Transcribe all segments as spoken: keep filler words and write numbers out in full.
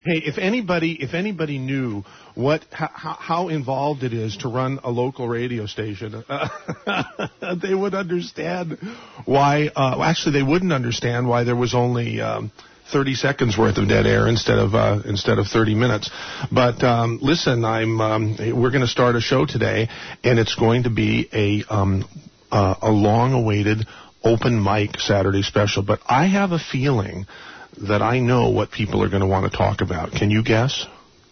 Hey, if anybody, if anybody knew what, how, how involved it is to run a local radio station, uh, they would understand why. Uh, well, actually, they wouldn't understand why there was only um, thirty seconds worth of dead air instead of uh, instead of thirty minutes. But um, listen, I'm um, we're going to start a show today, and it's going to be a um, uh, a long-awaited open mic Saturday special. But I have a feeling that I know what people are going to want to talk about. Can you guess?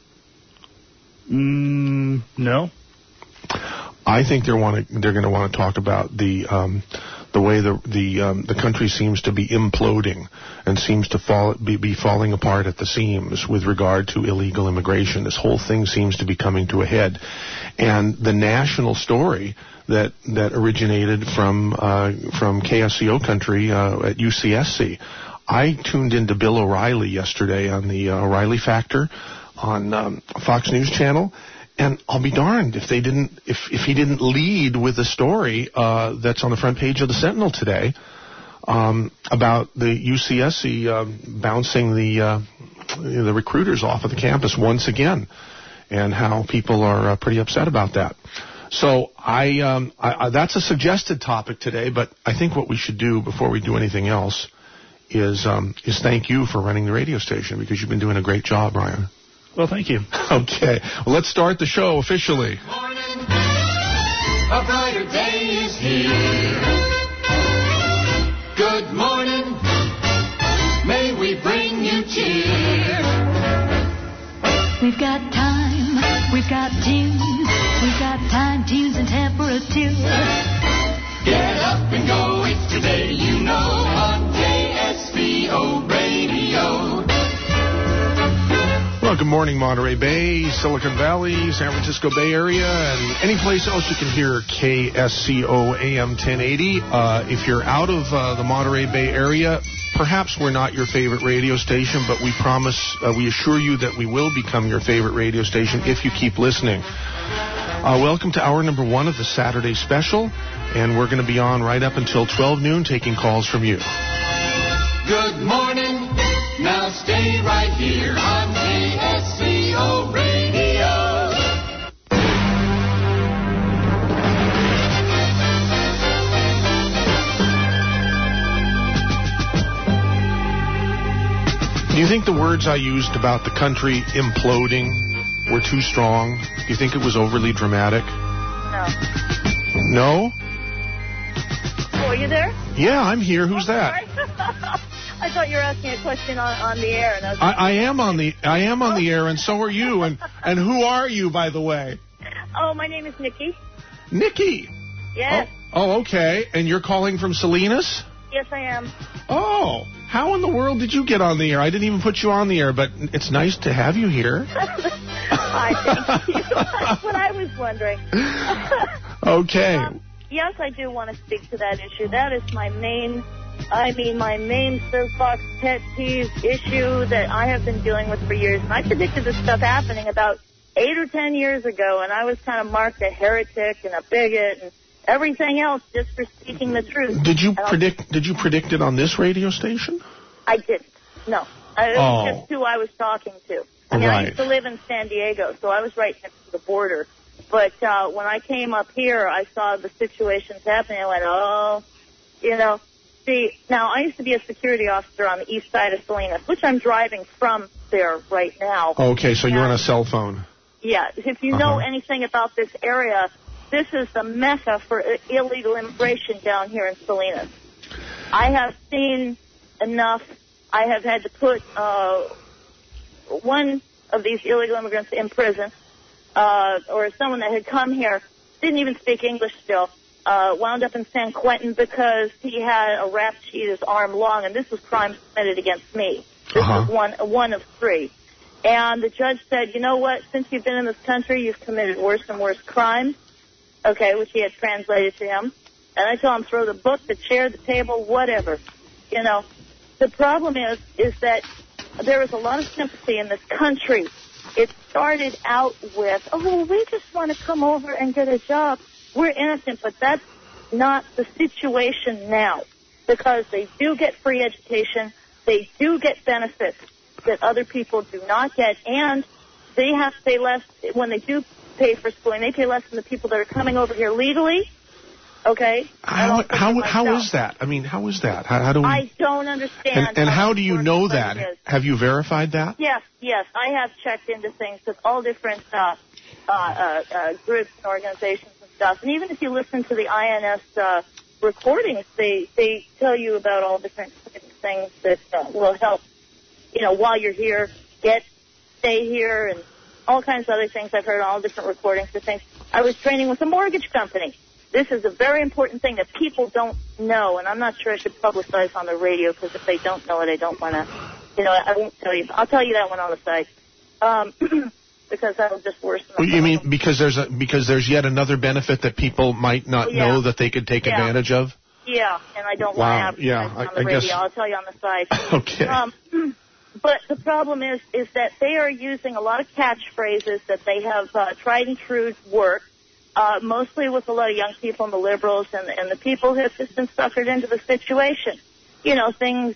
Mm, no. I think they're want to, they're going to want to talk about the um, the way the the um, the country seems to be imploding and seems to fall be, be falling apart at the seams with regard to illegal immigration. This whole thing seems to be coming to a head, and the national story that that originated from uh, from K S C O country uh, at U C S C. I tuned into Bill O'Reilly yesterday on the uh, O'Reilly Factor on um, Fox News Channel, and I'll be darned if they didn't, if if he didn't lead with a story uh, that's on the front page of the Sentinel today um, about the U C S C uh, bouncing the uh, the recruiters off of the campus once again, and how people are uh, pretty upset about that. So I, um, I, I that's a suggested topic today, but I think what we should do before we do anything else is um, is thank you for running the radio station, because you've been doing a great job, Ryan. Well, thank you. Okay. Well, let's start the show officially. Good morning. A brighter day is here. Good morning. May we bring you cheer. We've got time. We've got tunes. We've got time, tunes, and temperature. Get up and go. It's today, you know, on K S C O Radio. Well, good morning, Monterey Bay, Silicon Valley, San Francisco Bay Area, and any place else you can hear K S C O A M ten eighty. Uh, if you're out of uh, the Monterey Bay Area, perhaps we're not your favorite radio station, but we promise, uh, we assure you that we will become your favorite radio station if you keep listening. Uh, welcome to hour number one of the Saturday special, and we're going to be on right up until twelve noon taking calls from you. Good morning. Now stay right here on K S C O Radio. Do you think the words I used about the country imploding were too strong? Do you think it was overly dramatic? No. No? Oh, are you there? Yeah, I'm here. Who's oh, that? I thought you were asking a question on, on the air. And I, was I, I am on the I am on the air, and so are you. And and who are you, by the way? Oh, my name is Nikki. Nikki. Yes. Oh, oh, okay. And you're calling from Salinas? Yes, I am. Oh, how in the world did you get on the air? I didn't even put you on the air, but it's nice to have you here. Hi, thank you. That's what I was wondering. Okay. Um, yes, I do want to speak to that issue. That is my main, I mean, my main soapbox pet peeve issue that I have been dealing with for years. And I predicted this stuff happening about eight or ten years ago, and I was kind of marked a heretic and a bigot and everything else just for speaking the truth. Did you and predict? I'll, Did you predict it on this radio station? I didn't. No. I, it oh. was just who I was talking to. I mean, right. I used to live in San Diego, so I was right next to the border. But uh, when I came up here, I saw the situations happening. I went, oh, you know. See, now, I used to be a security officer on the east side of Salinas, which I'm driving from there right now. Okay, so you're on a cell phone. Yeah. If you uh-huh. know anything about this area, this is the mecca for illegal immigration down here in Salinas. I have seen enough. I have had to put uh, one of these illegal immigrants in prison, uh, or someone that had come here, didn't even speak English still, uh, wound up in San Quentin because he had a rap sheet his arm long, and this was crime committed against me. This uh-huh. was one, one of three. And the judge said, you know what, since you've been in this country, you've committed worse and worse crimes. Okay, which he had translated to him. And I told him, throw the book, the chair, the table, whatever. You know, the problem is, is that there is a lot of sympathy in this country. It started out with, oh, we just want to come over and get a job. We're innocent, but that's not the situation now. Because they do get free education. They do get benefits. that other people do not get, and they have to pay less when they do pay for schooling. They pay less than the people that are coming over here legally. Okay. How how how is that? I mean, how is that? How, how do we? I don't understand. And, and how, how do you know that? Have you verified that? Yes, yes. I have checked into things with all different uh, uh, uh, uh, groups and organizations and stuff. And even if you listen to the I N S uh, recordings, they they tell you about all different things that uh, will help. You know, while you're here, get stay here, and all kinds of other things. I've heard all different recordings of things. I was training with a mortgage company. This is a very important thing that people don't know, and I'm not sure I should publicize on the radio because if they don't know it, I don't want to, you know, I won't tell you. I'll tell you that one on the side um, because that'll just worsen. Well, you mean because there's a because there's yet another benefit that people might not yeah. know that they could take yeah. advantage of? Yeah, and I don't wow. want to yeah, on I, the I radio. guess. I'll tell you on the side. Okay. Um, but the problem is, is that they are using a lot of catchphrases that they have uh, tried and true work. Uh, mostly with a lot of young people and the liberals and, and the people who have just been suckered into the situation. You know, things,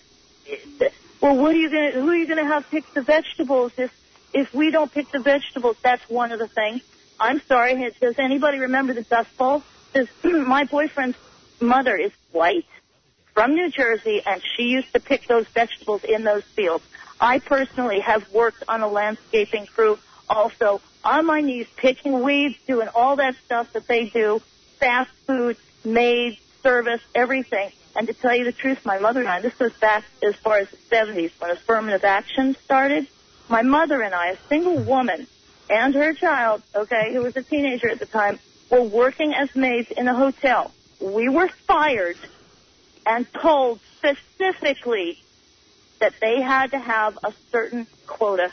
well, what are you going to, who are you going to have pick the vegetables if, if we don't pick the vegetables? That's one of the things. I'm sorry, does anybody remember the Dust Bowl? Does, my boyfriend's mother is white from New Jersey, and she used to pick those vegetables in those fields. I personally have worked on a landscaping crew also on my knees, picking weeds, doing all that stuff that they do, fast food, maid, service, everything. And to tell you the truth, my mother and I, this was back as far as the seventies when affirmative action started. My mother and I, a single woman, and her child, okay, who was a teenager at the time, were working as maids in a hotel. We were fired and told specifically that they had to have a certain quota.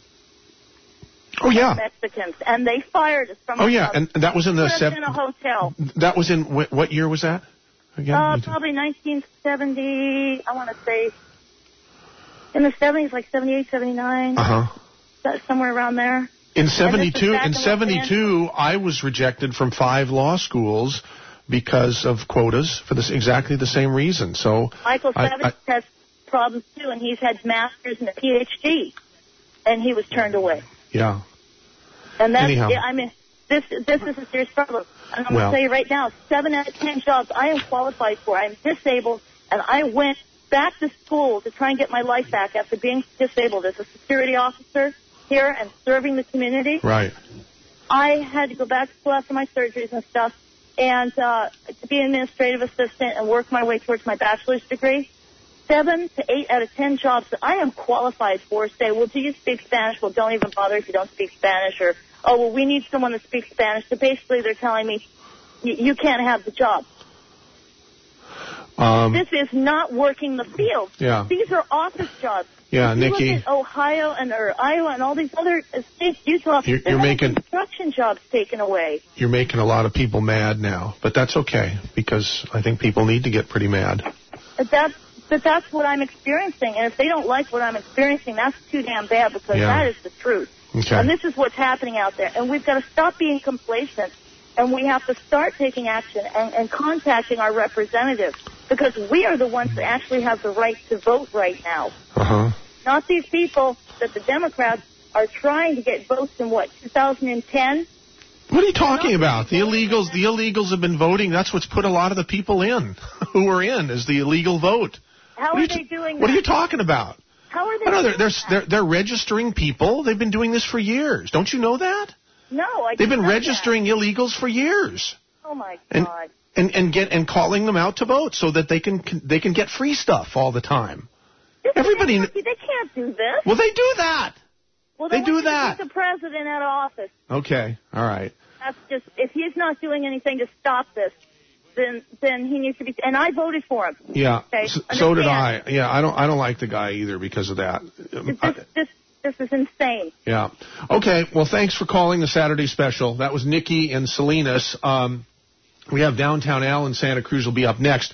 Oh yeah, Mexicans, and they fired us from. Oh yeah, and that was in the seven. In a hotel. That was in wh- what year was that? Again, uh, probably nineteen seventy. I want to say in the seventies, like seventy-eight, seventy-nine. Uh huh. Somewhere around there. In seventy-two, in seventy-two, I was rejected from five law schools because of quotas for this exactly the same reason. So Michael I, Savage I, has problems too, and he's had masters and a P H D, and he was turned away. Yeah. And that's, Anyhow. yeah, I mean, this this is a serious problem. And I'm well, going to tell you right now, seven out of ten jobs I am qualified for. I'm disabled, and I went back to school to try and get my life back after being disabled as a security officer here and serving the community. Right. I had to go back to school after my surgeries and stuff, and uh, to be an administrative assistant and work my way towards my bachelor's degree. Seven to eight out of ten jobs that I am qualified for say, well, do you speak Spanish? Well, don't even bother if you don't speak Spanish. Or, oh, well, we need someone that speaks Spanish. So basically they're telling me, you can't have the job. Um, this is not working the field. Yeah. These are office jobs. Yeah, if you Nikki. Look at Ohio and or Iowa and all these other states, Utah, you're, you're making construction jobs taken away. You're making a lot of people mad now, but that's okay because I think people need to get pretty mad. That's But that's what I'm experiencing, and if they don't like what I'm experiencing, that's too damn bad because yeah. that is the truth. Okay. And this is what's happening out there, and we've got to stop being complacent, and we have to start taking action and, and contacting our representatives because we are the ones that actually have the right to vote right now. Uh-huh. Not these people that the Democrats are trying to get votes in, what, two thousand ten? What are you talking about? The illegals, the illegals have been voting. That's what's put a lot of the people in who are in is the illegal vote. How what are, are they t- doing What that? are you talking about? How are they I know, doing they're, that? they're, they're, they're registering people. They've been doing this for years. Don't you know that? No, I They've been didn't know registering that. illegals for years. Oh, my And, God. and, and, get, and calling them out to vote so that they can, they can get free stuff all the time. This Everybody, is, they can't do this. well, they do that. Well, they they do want you to that. Get the president out of office. Okay, all right. That's just, if he's not doing anything to stop this, then then he needs to be. And I voted for him. Yeah, okay? so, so did I. Understand. Yeah, I don't I don't like the guy either because of that. This, this this is insane. Yeah. Okay. Well, thanks for calling the Saturday special. That was Nikki in Salinas. Um, we have Downtown Al in Santa Cruz will be up next.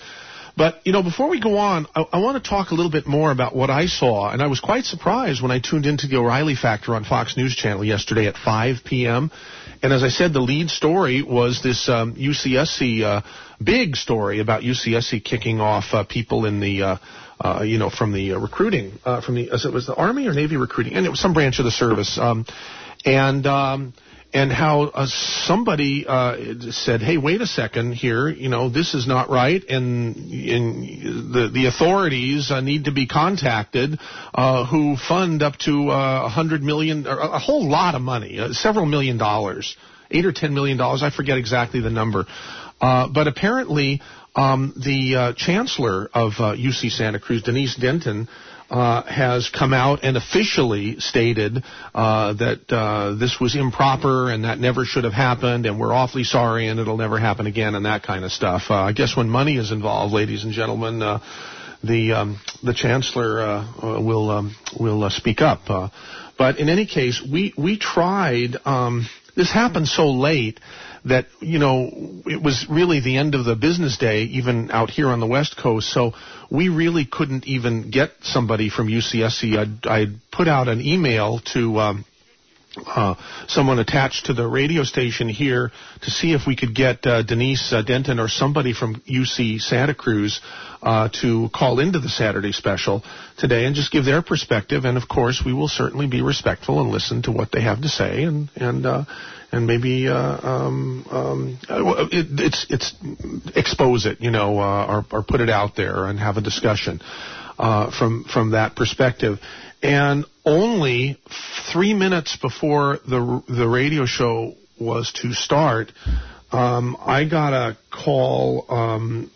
But, you know, before we go on, I, I want to talk a little bit more about what I saw. And I was quite surprised when I tuned into the O'Reilly Factor on Fox News Channel yesterday at five p.m. And as I said, the lead story was this um, U C S C uh, big story about U C S C kicking off uh, people in the, uh, uh, you know, from the uh, recruiting, uh, from the, as it was the Army or Navy recruiting, and it was some branch of the service. Um, and... Um, And how uh, somebody uh, said, "Hey, wait a second here. You know, this is not right, and, and the the authorities uh, need to be contacted, uh, who fund up to uh, a hundred million, or a whole lot of money, uh, several million dollars, eight or ten million dollars. I forget exactly the number, uh, but apparently um, the uh, chancellor of uh, U C Santa Cruz, Denise Denton." Uh, has come out and officially stated uh, that uh, this was improper and that never should have happened, and we're awfully sorry and it'll never happen again, and that kind of stuff. Uh, I guess when money is involved, ladies and gentlemen, uh, the um, the chancellor uh, will um, will uh, speak up. Uh, but in any case, we we tried. Um, this happened so late that, you know, it was really the end of the business day, even out here on the West Coast, so we really couldn't even get somebody from U C S C. I'd, I'd put out an email to um, uh, someone attached to the radio station here to see if we could get uh, Denise uh, Denton or somebody from U C Santa Cruz uh, to call into the Saturday special today and just give their perspective. And, of course, we will certainly be respectful and listen to what they have to say and, and uh, and maybe uh, um, um, it, it's it's expose it, you know, uh, or, or put it out there and have a discussion uh, from from that perspective. And only three minutes before the the radio show was to start, um, I got a call um,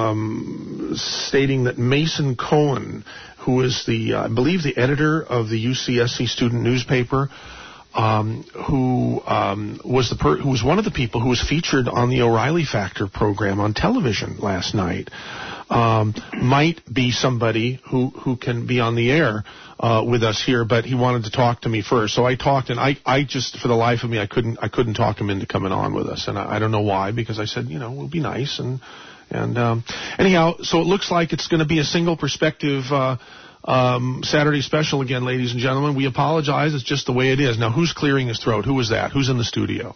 um, stating that Mason Cohen, who is the uh, I believe the editor of the U C S C student newspaper, Um, who um, was the per- who was one of the people who was featured on the O'Reilly Factor program on television last night, um, might be somebody who, who can be on the air uh, with us here, but he wanted to talk to me first. So I talked, and I, I just, for the life of me, I couldn't I couldn't talk him into coming on with us, and I, I don't know why, because I said, you know, we'll be nice, and and um, anyhow, so it looks like it's going to be a single perspective. Uh, Um, Saturday special again, ladies and gentlemen. We apologize. It's just the way it is. Now, who's clearing his throat? Who was that? Who's in the studio?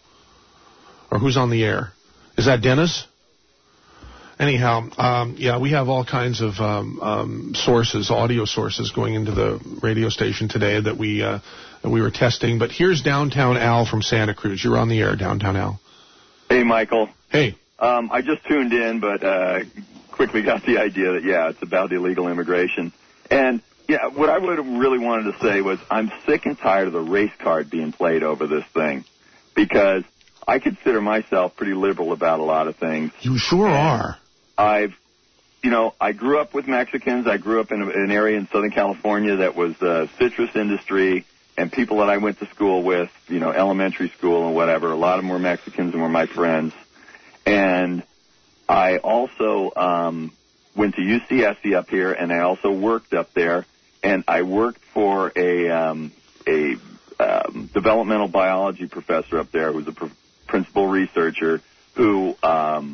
Or who's on the air? Is that Dennis? Anyhow, um, yeah, we have all kinds of um, um, sources, audio sources going into the radio station today that we uh, that we were testing. But here's Downtown Al from Santa Cruz. You're on the air, Downtown Al. Hey, Michael. Hey. Um, I just tuned in, but uh, quickly got the idea that, yeah, it's about illegal immigration. And, yeah, what I would have really wanted to say was I'm sick and tired of the race card being played over this thing, because I consider myself pretty liberal about a lot of things. You sure are. I've, you know, I grew up with Mexicans. I grew up in, a, in an area in Southern California that was uh, citrus industry, and people that I went to school with, you know, elementary school and whatever, a lot of them were Mexicans and were my friends. And I also um, went to U C S C up here, and I also worked up there, and I worked for a um, a um, developmental biology professor up there who was a pr- principal researcher who um,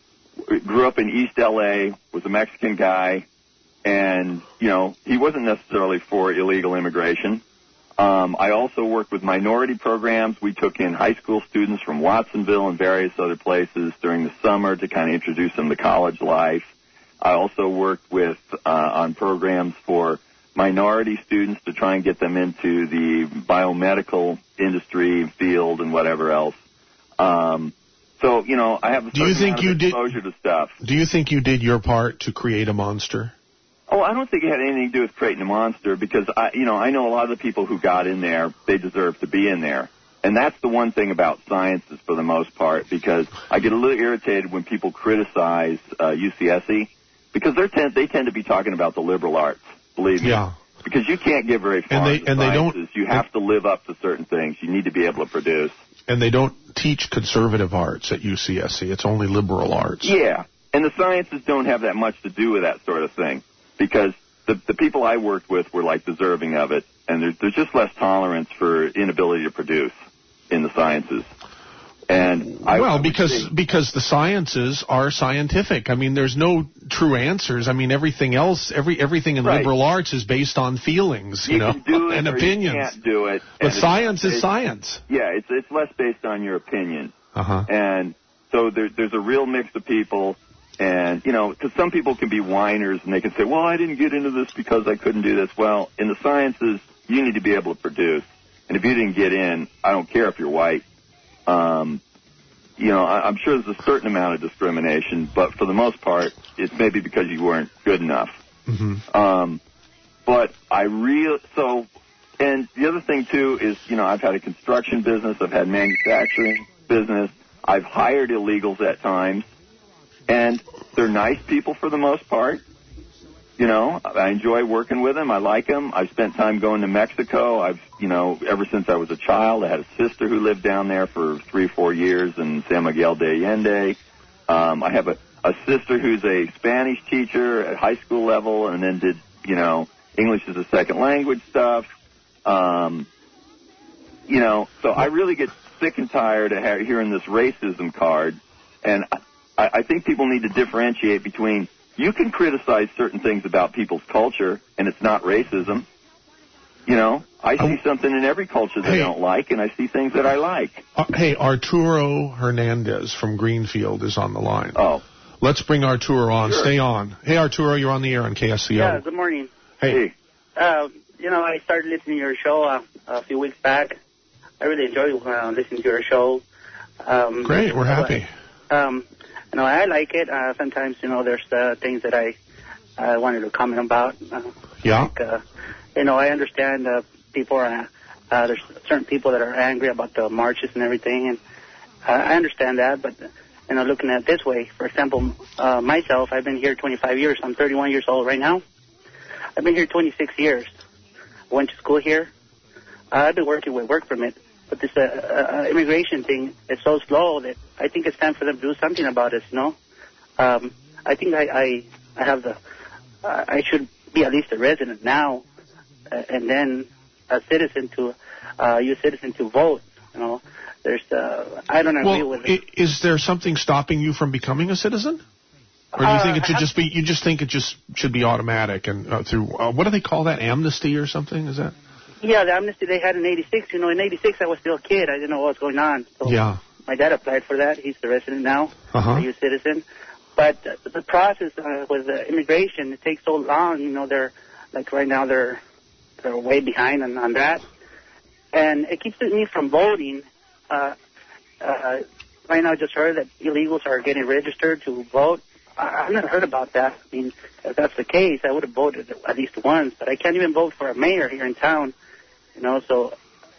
grew up in East L A, was a Mexican guy, and, you know, he wasn't necessarily for illegal immigration. Um, I also worked with minority programs. We took in high school students from Watsonville and various other places during the summer to kind of introduce them to college life. I also worked with uh, on programs for minority students to try and get them into the biomedical industry field and whatever else. Um, so, you know, I have a certain amount of exposure to stuff. Do you think you did your part to create a monster? Oh, I don't think it had anything to do with creating a monster, because, I, you know, I know a lot of the people who got in there, they deserve to be in there. And that's the one thing about sciences for the most part, because I get a little irritated when people criticize uh, U C S C, because they're tend, they tend to be talking about the liberal arts, believe me. Yeah. Because you can't get very far and they, in the and sciences. They don't, you have to live up to certain things. You need to be able to produce. And they don't teach conservative arts at U C S C. It's only liberal arts. Yeah. And the sciences don't have that much to do with that sort of thing, because the, the people I worked with were, like, deserving of it, and there's, there's just less tolerance for inability to produce in the sciences. And I, well, I because say, because the sciences are scientific. I mean, there's no true answers. I mean, everything else, every everything in right. liberal arts is based on feelings, you, you know, can do it and or opinions. You can't do it. But science is science. Yeah, it's it's less based on your opinion. Uh-huh. And so there, there's a real mix of people. And, you know, because some people can be whiners and they can say, well, I didn't get into this because I couldn't do this. Well, in the sciences, you need to be able to produce. And if you didn't get in, I don't care if you're white. Um, you know, I, I'm sure there's a certain amount of discrimination, but for the most part, it's maybe because you weren't good enough. Mm-hmm. Um, but I real so, and the other thing too is, you know, I've had a construction business, I've had manufacturing business, I've hired illegals at times, and they're nice people for the most part. You know, I enjoy working with them. I like them. I've spent time going to Mexico. I've, you know, ever since I was a child, I had a sister who lived down there for three, four years in San Miguel de Allende. Um, I have a, a sister who's a Spanish teacher at high school level and then did, you know, English as a second language stuff. Um, you know, so I really get sick and tired of ha- hearing this racism card. And I, I think people need to differentiate between you can criticize certain things about people's culture, and it's not racism. You know, I see something in every culture that hey, I don't like, and I see things that I like. Uh, hey, Arturo Hernandez from Greenfield is on the line. Oh. Let's bring Arturo on. Sure. Stay on. Hey, Arturo, you're on the air on K S C O. Yeah, good morning. Hey. Uh, you know, I started listening to your show uh, a few weeks back. I really enjoy uh, listening to your show. Um, Great, we're happy. Um, you know, I like it. Uh, sometimes, you know, there's uh, things that I I wanted to comment about. Uh, yeah. Like, uh, you know, I understand uh, people are, uh, there's certain people that are angry about the marches and everything, and uh, I understand that, but, you know, looking at it this way, for example, uh, myself, I've been here twenty-five years. I'm thirty-one years old right now. I've been here twenty-six years. I went to school here. Uh, I've been working with work permit, but this uh, uh, immigration thing is so slow that I think it's time for them to do something about it, you know. Um, I think I, I, I have the, uh, I should be at least a resident now, uh, and then a citizen to, uh, U S citizen to vote, you know. There's, uh, I don't agree well, with it. I- is there something stopping you from becoming a citizen? Or do you Uh, think it should I- just be, you just think it just should be automatic and uh, through, uh, what do they call that, amnesty or something, is that? Yeah, the amnesty they had in eighty-six, you know, in eighty-six I was still a kid. I didn't know what was going on. So Yeah. my dad applied for that. He's the resident now, Uh-huh. a U S citizen. But uh, the process uh, with uh, immigration, it takes so long. You know, they're, like right now, they're they're way behind on, on that. And it keeps me from voting. Uh, uh, right now I just heard that illegals are getting registered to vote. I, I've never heard about that. I mean, if that's the case, I would have voted at least once. But I can't even vote for a mayor here in town. You know, so,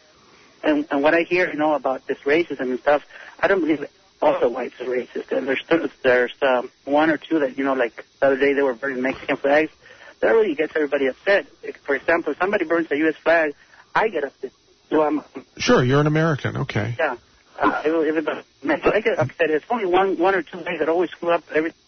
and, and what I hear, you know, about this racism and stuff, I don't believe all the whites are racist. And there's there's um, one or two that, you know, like the other day they were burning Mexican flags. That really gets everybody upset. If, for example, if somebody burns a U S flag, I get upset. So I'm, Sure, you're an American, okay. yeah. Uh, everybody, I get upset. It's only one one or two guys that always screw up everything.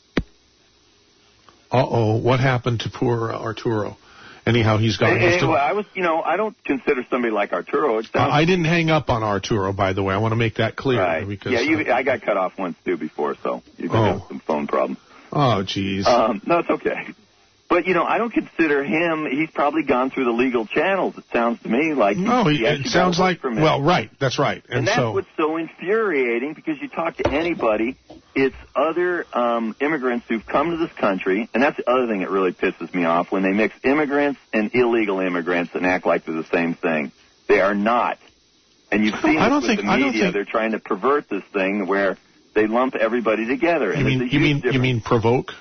Uh-oh, what happened to poor uh, Arturo? Anyhow, he's got... Hey, hey, well, I was, you know, I don't consider somebody like Arturo. It Uh, sounds, I didn't hang up on Arturo, by the way. I want to make that clear. right. Because, yeah, you, uh, I got cut off once, too, before, so you've Oh. got some phone problems. oh, geez. Um, no, it's okay. But, you know, I don't consider him, he's probably gone through the legal channels, it sounds to me like. no, he, he, he it actually sounds got a work like... permit. Well, right, that's right. And, And that's so... what's so infuriating, because you talk to anybody, it's other um, immigrants who've come to this country, and that's the other thing that really pisses me off, when they mix immigrants and illegal immigrants and act like they're the same thing. They are not. And you've seen I this don't with think- the I don't media. think- They're trying to pervert this thing where they lump everybody together. You And mean, there's a you huge mean, you difference. mean provoke?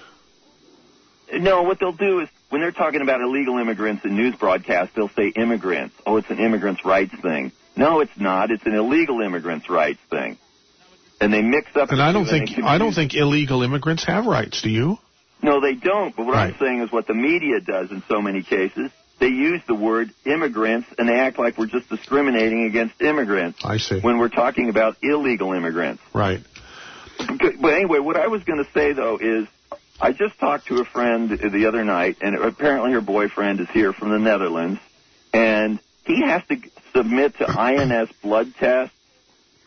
No, what they'll do is, when they're talking about illegal immigrants in news broadcasts, they'll say immigrants. Oh, it's an immigrants' rights thing. No, it's not. It's an illegal immigrants' rights thing. And they mix up... And the I don't two and think they I don't confuse- think illegal immigrants have rights. Do you? No, they don't. But what Right. I'm saying is what the media does in so many cases. They use the word immigrants, and they act like we're just discriminating against immigrants. I see. When we're talking about illegal immigrants. Right. But anyway, what I was going to say, though, is I just talked to a friend the other night, and apparently her boyfriend is here from the Netherlands, and he has to submit to I N S blood tests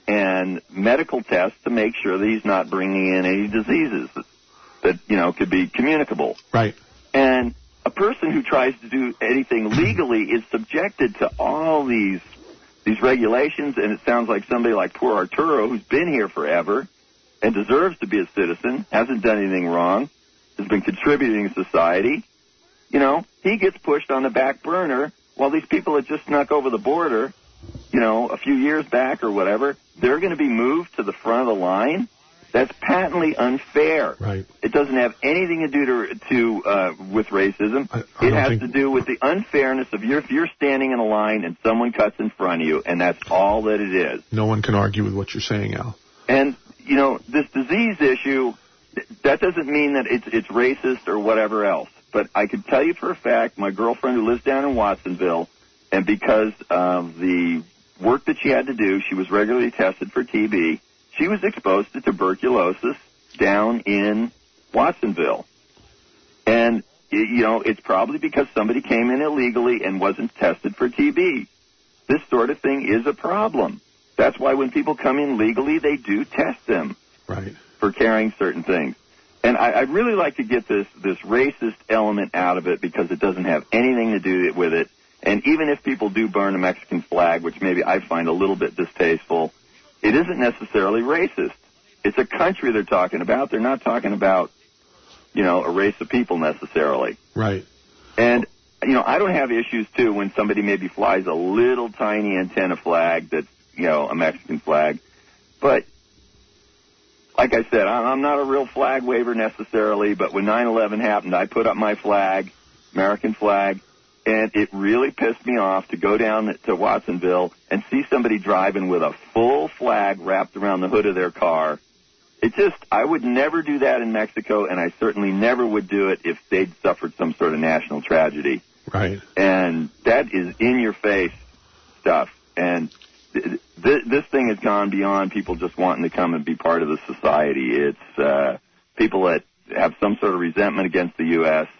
and medical tests to make sure that he's not bringing in any diseases that, that you know, could be communicable. Right. And a person who tries to do anything legally is subjected to all these these regulations, and it sounds like somebody like poor Arturo, who's been here forever and deserves to be a citizen, hasn't done anything wrong, has been contributing to society. You know, he gets pushed on the back burner while these people that just snuck over the border, you know, a few years back or whatever, they're going to be moved to the front of the line. That's patently unfair. Right. It doesn't have anything to do to, to uh, with racism. I, I it has think... to do with the unfairness of your, if you're standing in a line and someone cuts in front of you, and that's all that it is. No one can argue with what you're saying, Al. And, you know, this disease issue, that doesn't mean that it's, it's racist or whatever else. But I can tell you for a fact, my girlfriend who lives down in Watsonville, and because of the work that she had to do, she was regularly tested for T B. She was exposed to tuberculosis down in Watsonville. And, you know, it's probably because somebody came in illegally and wasn't tested for T B. This sort of thing is a problem. That's why when people come in legally, they do test them right. for carrying certain things. And I, I'd really like to get this, this racist element out of it because it doesn't have anything to do with it. And even if people do burn a Mexican flag, which maybe I find a little bit distasteful, it isn't necessarily racist. It's a country they're talking about. They're not talking about, you know, a race of people necessarily. Right. And, you know, I don't have issues, too, when somebody maybe flies a little tiny antenna flag that's, you know, a Mexican flag. But, like I said, I'm not a real flag waver necessarily, but when nine eleven happened, I put up my flag, American flag, and it really pissed me off to go down to Watsonville and see somebody driving with a full flag wrapped around the hood of their car. It just, I would never do that in Mexico, and I certainly never would do it if they'd suffered some sort of national tragedy. Right. And that is in-your-face stuff. And th- th- this thing has gone beyond people just wanting to come and be part of the society. It's uh, people that have some sort of resentment against the U S,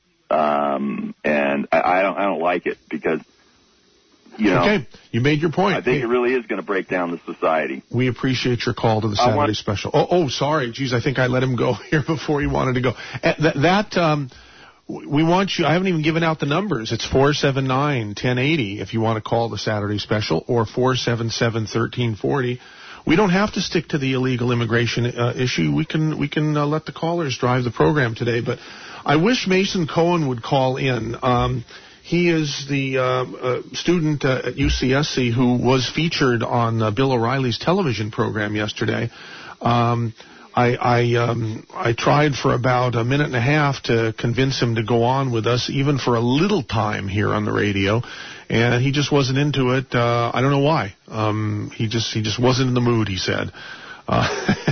Um, and I, I don't, I don't like it because, you know. Okay, you made your point. I think hey, it really is going to break down the society. We appreciate your call to the Saturday want, special. Oh, oh, sorry, geez, I think I let him go here before he wanted to go. Uh, that, that um, we want you. I haven't even given out the numbers. It's four seven nine, one zero eight zero if you want to call the Saturday special, or four seven seven, one three four zero. We don't have to stick to the illegal immigration uh, issue. We can we can uh, let the callers drive the program today. But I wish Mason Cohen would call in. Um, he is the uh, uh, student uh, at U C S C who was featured on uh, Bill O'Reilly's television program yesterday. Um, I I, um, I tried for about a minute and a half to convince him to go on with us, even for a little time here on the radio, and he just wasn't into it. Uh, I don't know why. Um, he just he just wasn't in the mood, he said. Uh,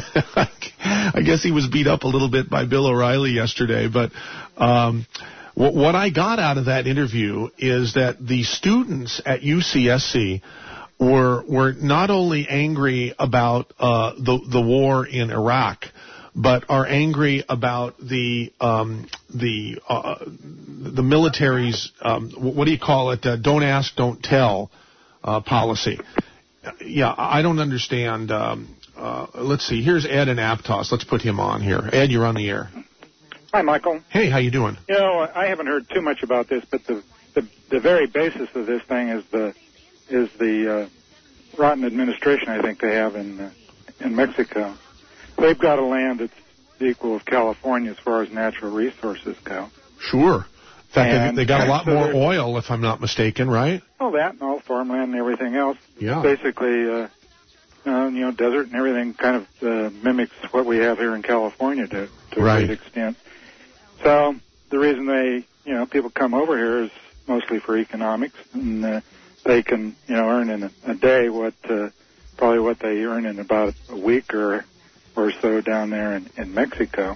I guess he was beat up a little bit by Bill O'Reilly yesterday, but um, what, what I got out of that interview is that the students at U C S C were were not only angry about uh, the the war in Iraq, but are angry about the um, the uh, the military's um, what do you call it? Uh, don't ask, don't tell uh, policy. Yeah, I don't understand. Um, uh, let's see. Here's Ed in Aptos. Let's put him on here. Ed, you're on the air. Hi, Michael. Hey, how you doing? You know, I haven't heard too much about this, but the the, the very basis of this thing is the is the uh, rotten administration I think they have in uh, in Mexico. They've got a land that's the equal of California as far as natural resources go. Sure. In fact, and, they, they got a lot so more oil, if I'm not mistaken, right? All that and all farmland and everything else. Yeah. Basically, uh, uh, you know, desert and everything kind of uh, mimics what we have here in California to, to right. a great extent. So the reason they, you know, people come over here is mostly for economics, and uh, they can, you know, earn in a, a day what uh, probably what they earn in about a week or or so down there in, in Mexico.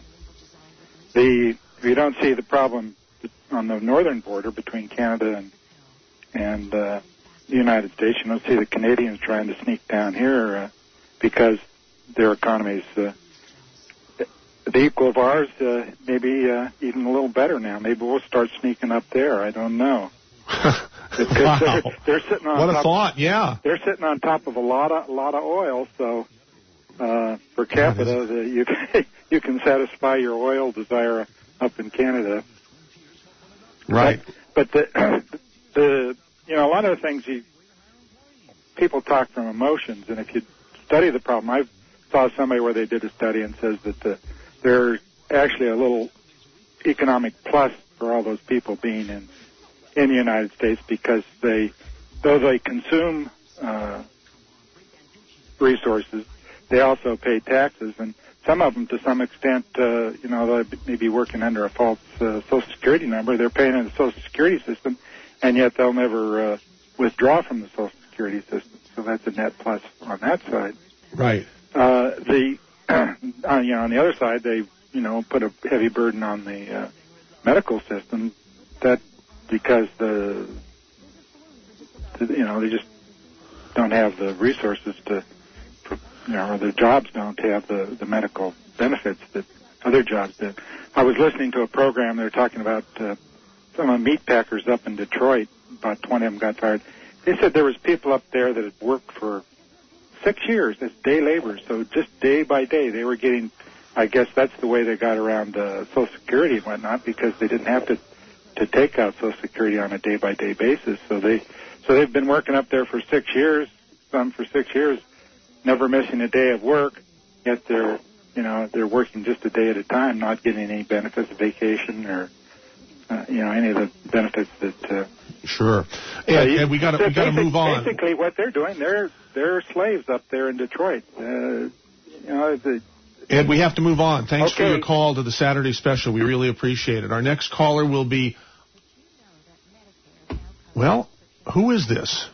The if you don't see the problem on the northern border between Canada and and uh, the United States, you don't see the Canadians trying to sneak down here uh, because their economy's uh, the equal of ours, uh, maybe uh, even a little better now. Maybe we'll start sneaking up there. I don't know. Wow. They're, they're sitting on what a top, thought, yeah. They're sitting on top of a lot of a lot of oil, so uh, per capita, the, you can, you can satisfy your oil desire up in Canada. Right. But, but the the you know a lot of the things you people talk from emotions, and if you study the problem, I saw somebody where they did a study and says that the, they're actually a little economic plus for all those people being in in the United States because they, though they consume uh, resources, they also pay taxes, and some of them, to some extent, uh, you know, they may be working under a false uh, Social Security number. They're paying in the Social Security system, and yet they'll never uh, withdraw from the Social Security system. So that's a net plus on that side. Right. Uh, the uh, you know, on the other side, they you know put a heavy burden on the uh, medical system. That because the, the you know they just don't have the resources to, you know, or their jobs don't have the, the medical benefits that other jobs did. I was listening to a program. They were talking about uh, some of the meat packers up in Detroit. About twenty of them got fired. They said there was people up there that had worked for six years as day laborers. So just day by day, they were getting. I guess that's the way they got around uh, Social Security and whatnot, because they didn't have to to take out Social Security on a day by day basis. So they so they've been working up there for six years. Some for six years, never missing a day of work. Yet they're you know they're working just a day at a time, not getting any benefits, vacation, or uh, you know any of the benefits that. Uh, Sure. And, uh, you, and we got to we got to move on. Basically, what they're doing, they're they're slaves up there in Detroit. Uh, you know, the, and we have to move on. Thanks okay. for your call to the Saturday special. We really appreciate it. Our next caller will be. Well, who is this?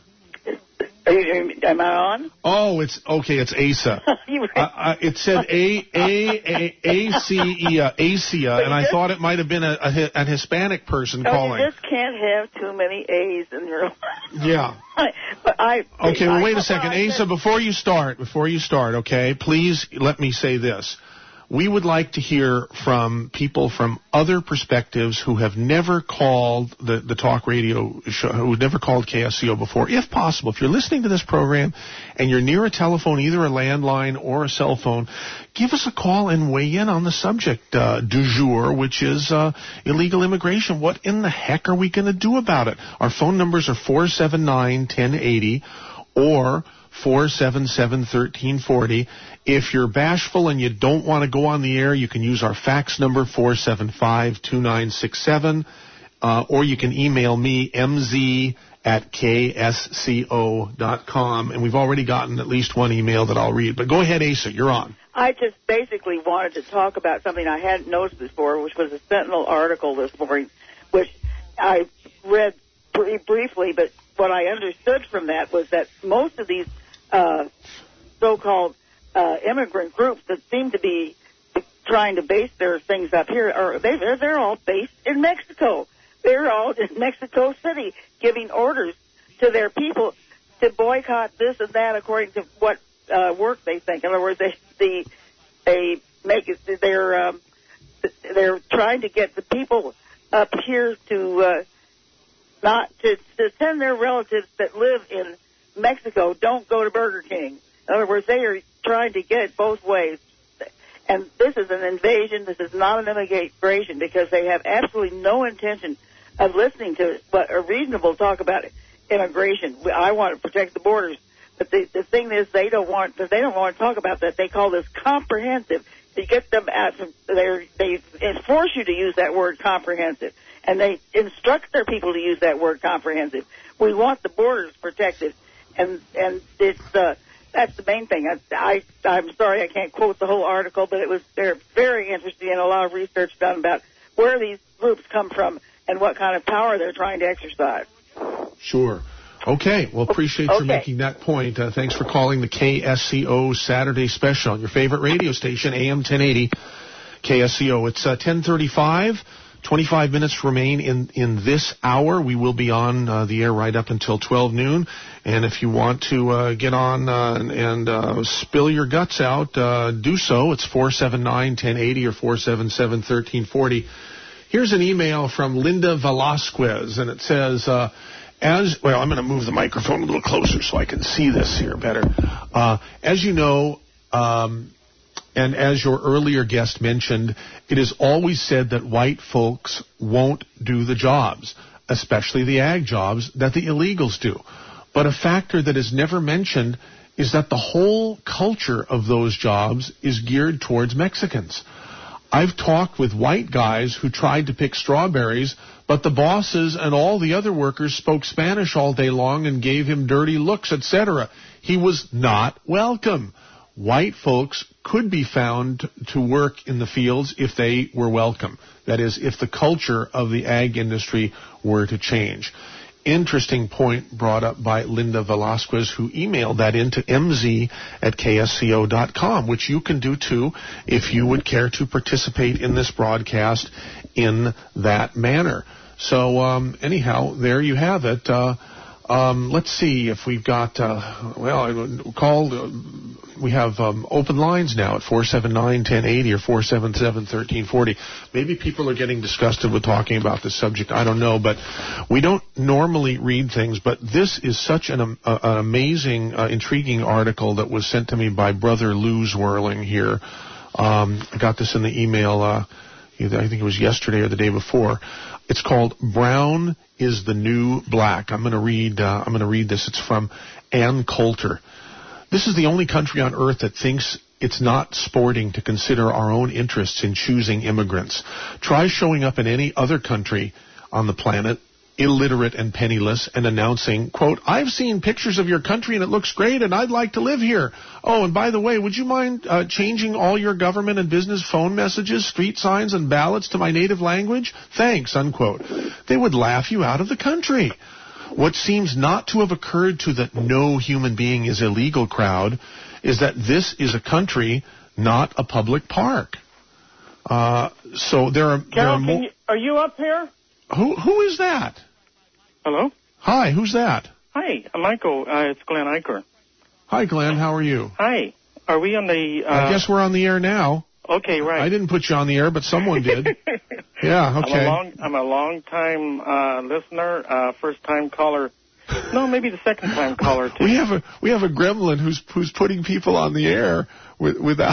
Am I on? Oh, it's okay. It's Asa. you uh, uh, it said A A A A C E A Acia, and I just, thought it might have been a, a, a Hispanic person oh, calling. You just can't have too many A's in your life. Yeah. but I. Okay. Well, I, wait a second, I, Asa. Before you start, before you start, okay, please let me say this. We would like to hear from people from other perspectives who have never called the, the talk radio show, who have never called K S C O before. If possible, if you're listening to this program and you're near a telephone, either a landline or a cell phone, give us a call and weigh in on the subject uh, du jour, which is uh, illegal immigration. What in the heck are we going to do about it? Our phone numbers are four seven nine, one oh eight oh or four seven seven, one three four oh. If you're bashful and you don't want to go on the air, you can use our fax number, four seven five, two nine six seven, uh, or you can email me, m z at k s c o dot com. And we've already gotten at least one email that I'll read. But go ahead, Asa, you're on. I just basically wanted to talk about something I hadn't noticed before, which was a Sentinel article this morning, which I read pretty briefly, but what I understood from that was that most of these uh, so-called uh, immigrant groups that seem to be trying to base their things up here, are they, they're, they're all based in Mexico. They're all in Mexico City giving orders to their people to boycott this and that according to what uh, work they think. In other words, they they, they make it, they're um, they're trying to get the people up here to uh, not to, to send their relatives that live in Mexico, don't go to Burger King. In other words, they are trying to get it both ways. And this is an invasion. This is not an immigration, because they have absolutely no intention of listening to what a reasonable talk about immigration. I want to protect the borders, but the, the thing is, they don't want they don't want to talk about that. They call this comprehensive. To get them out, they they force you to use that word comprehensive, and they instruct their people to use that word comprehensive. We want the borders protected. And and it's uh, that's the main thing. I, I I'm sorry I can't quote the whole article, but it was they're very interesting and a lot of research done about where these groups come from and what kind of power they're trying to exercise. Sure. Okay. Well, appreciate okay. you making that point. Uh, thanks for calling the K S C O Saturday Special on your favorite radio station, A M ten eighty K S C O. It's uh, ten thirty-five. twenty-five minutes remain in, in this hour. We will be on uh, the air right up until twelve noon. And if you want to uh, get on uh, and, and uh, spill your guts out, uh, do so. It's four seven nine, one oh eight oh or four seven seven, one three four oh. Here's an email from Linda Velasquez, and it says, uh, as well, I'm going to move the microphone a little closer so I can see this here better. Uh, as you know, um, and as your earlier guest mentioned, it is always said that white folks won't do the jobs, especially the ag jobs that the illegals do. But a factor that is never mentioned is that the whole culture of those jobs is geared towards Mexicans. I've talked with white guys who tried to pick strawberries, but the bosses and all the other workers spoke Spanish all day long and gave him dirty looks, et cetera. He was not welcome. White folks could be found to work in the fields if they were welcome. That is, if the culture of the ag industry were to change. Interesting point brought up by Linda Velasquez, who emailed that into m z at k s c o dot com, which you can do too if you would care to participate in this broadcast in that manner. So um, anyhow, there you have it. Uh, um, let's see if we've got, uh, well, I called, uh, we have um, open lines now at four seven nine, one zero eight zero or four seven seven, one three four zero. Maybe people are getting disgusted with talking about this subject. I don't know, but we don't normally read things, but this is such an, um, uh, an amazing, uh, intriguing article that was sent to me by Brother Lou Zwirling here. Um, I got this in the email, uh, either, I think it was yesterday or the day before. It's called Brown is the New Black. I'm going to read, uh, I'm going to read this. It's from Ann Coulter. This is the only country on earth that thinks it's not sporting to consider our own interests in choosing immigrants. Try showing up in any other country on the planet, illiterate and penniless, and announcing, quote, I've seen pictures of your country and it looks great and I'd like to live here. Oh, and by the way, would you mind uh, changing all your government and business phone messages, street signs, and ballots to my native language? Thanks, unquote. They would laugh you out of the country. What seems not to have occurred to the no human being is illegal crowd is that this is a country, not a public park. Uh, so there are... Carol, there are, mo- you, are you up here? Who Who is that? Hello? Hi, who's that? Hi, Michael. Uh, it's Glenn Eicher. Hi, Glenn. How are you? Hi. Are we on the... Uh... I guess we're on the air now. Okay, right. I didn't put you on the air, but someone did. Yeah, okay. I'm a long, I'm a long time uh, listener, uh, first time caller. No, maybe the second time caller too. We have a we have a gremlin who's who's putting people on the air with, without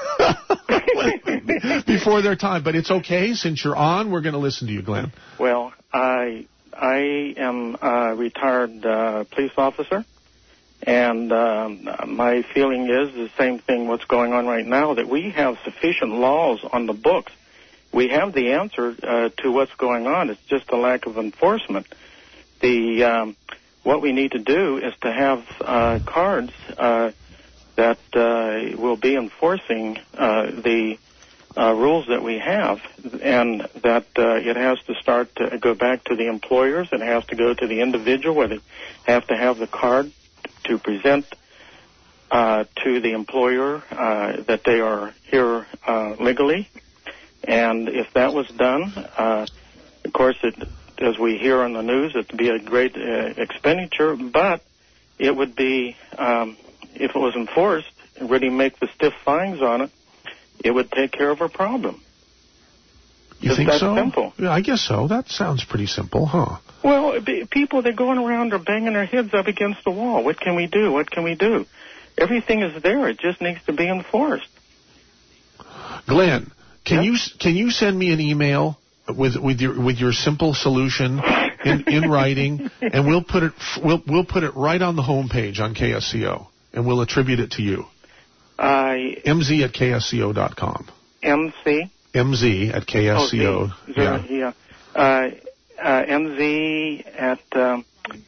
before their time. But it's okay, since you're on, we're going to listen to you, Glenn. Well, I I am a retired uh, police officer. And um, my feeling is the same thing what's going on right now, that we have sufficient laws on the books. We have the answer uh, to what's going on. It's just a lack of enforcement. The um, what we need to do is to have uh, cards uh, that uh, will be enforcing uh, the uh, rules that we have, and that uh, it has to start to go back to the employers. It has to go to the individual, where they have to have the card to present uh, to the employer uh, that they are here uh, legally. And if that was done, uh, of course, it, as we hear on the news, it would be a great uh, expenditure, but it would be, um, if it was enforced, really make the stiff fines on it, it would take care of our problem. You Just think that so? Simple. Yeah, I guess so. That sounds pretty simple, huh? Well, people, they're going around are banging their heads up against the wall. What can we do? What can we do? Everything is there. It just needs to be enforced. Glenn, can yeah? you can you send me an email with with your with your simple solution in, in writing, and we'll put it we'll we'll put it right on the homepage on K S C O, and we'll attribute it to you. I M Z at K S C O dot com. M C. M Z at K S C O. Oh, yeah. yeah. Uh, uh, M Z at um,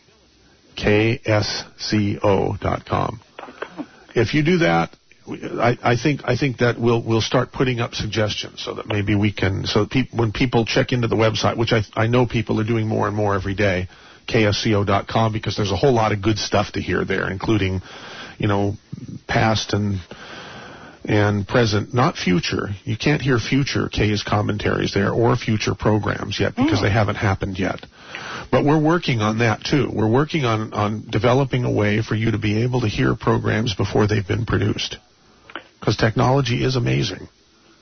K S C O dot com. If you do that, I, I think I think that we'll we'll start putting up suggestions so that maybe we can so that pe- when people check into the website, which I I know people are doing more and more every day, K S C O dot com, because there's a whole lot of good stuff to hear there, including, you know, past and and present, not future. You can't hear future K's commentaries there or future programs yet because mm. they haven't happened yet. But we're working on that, too. We're working on, on developing a way for you to be able to hear programs before they've been produced. Because technology is amazing.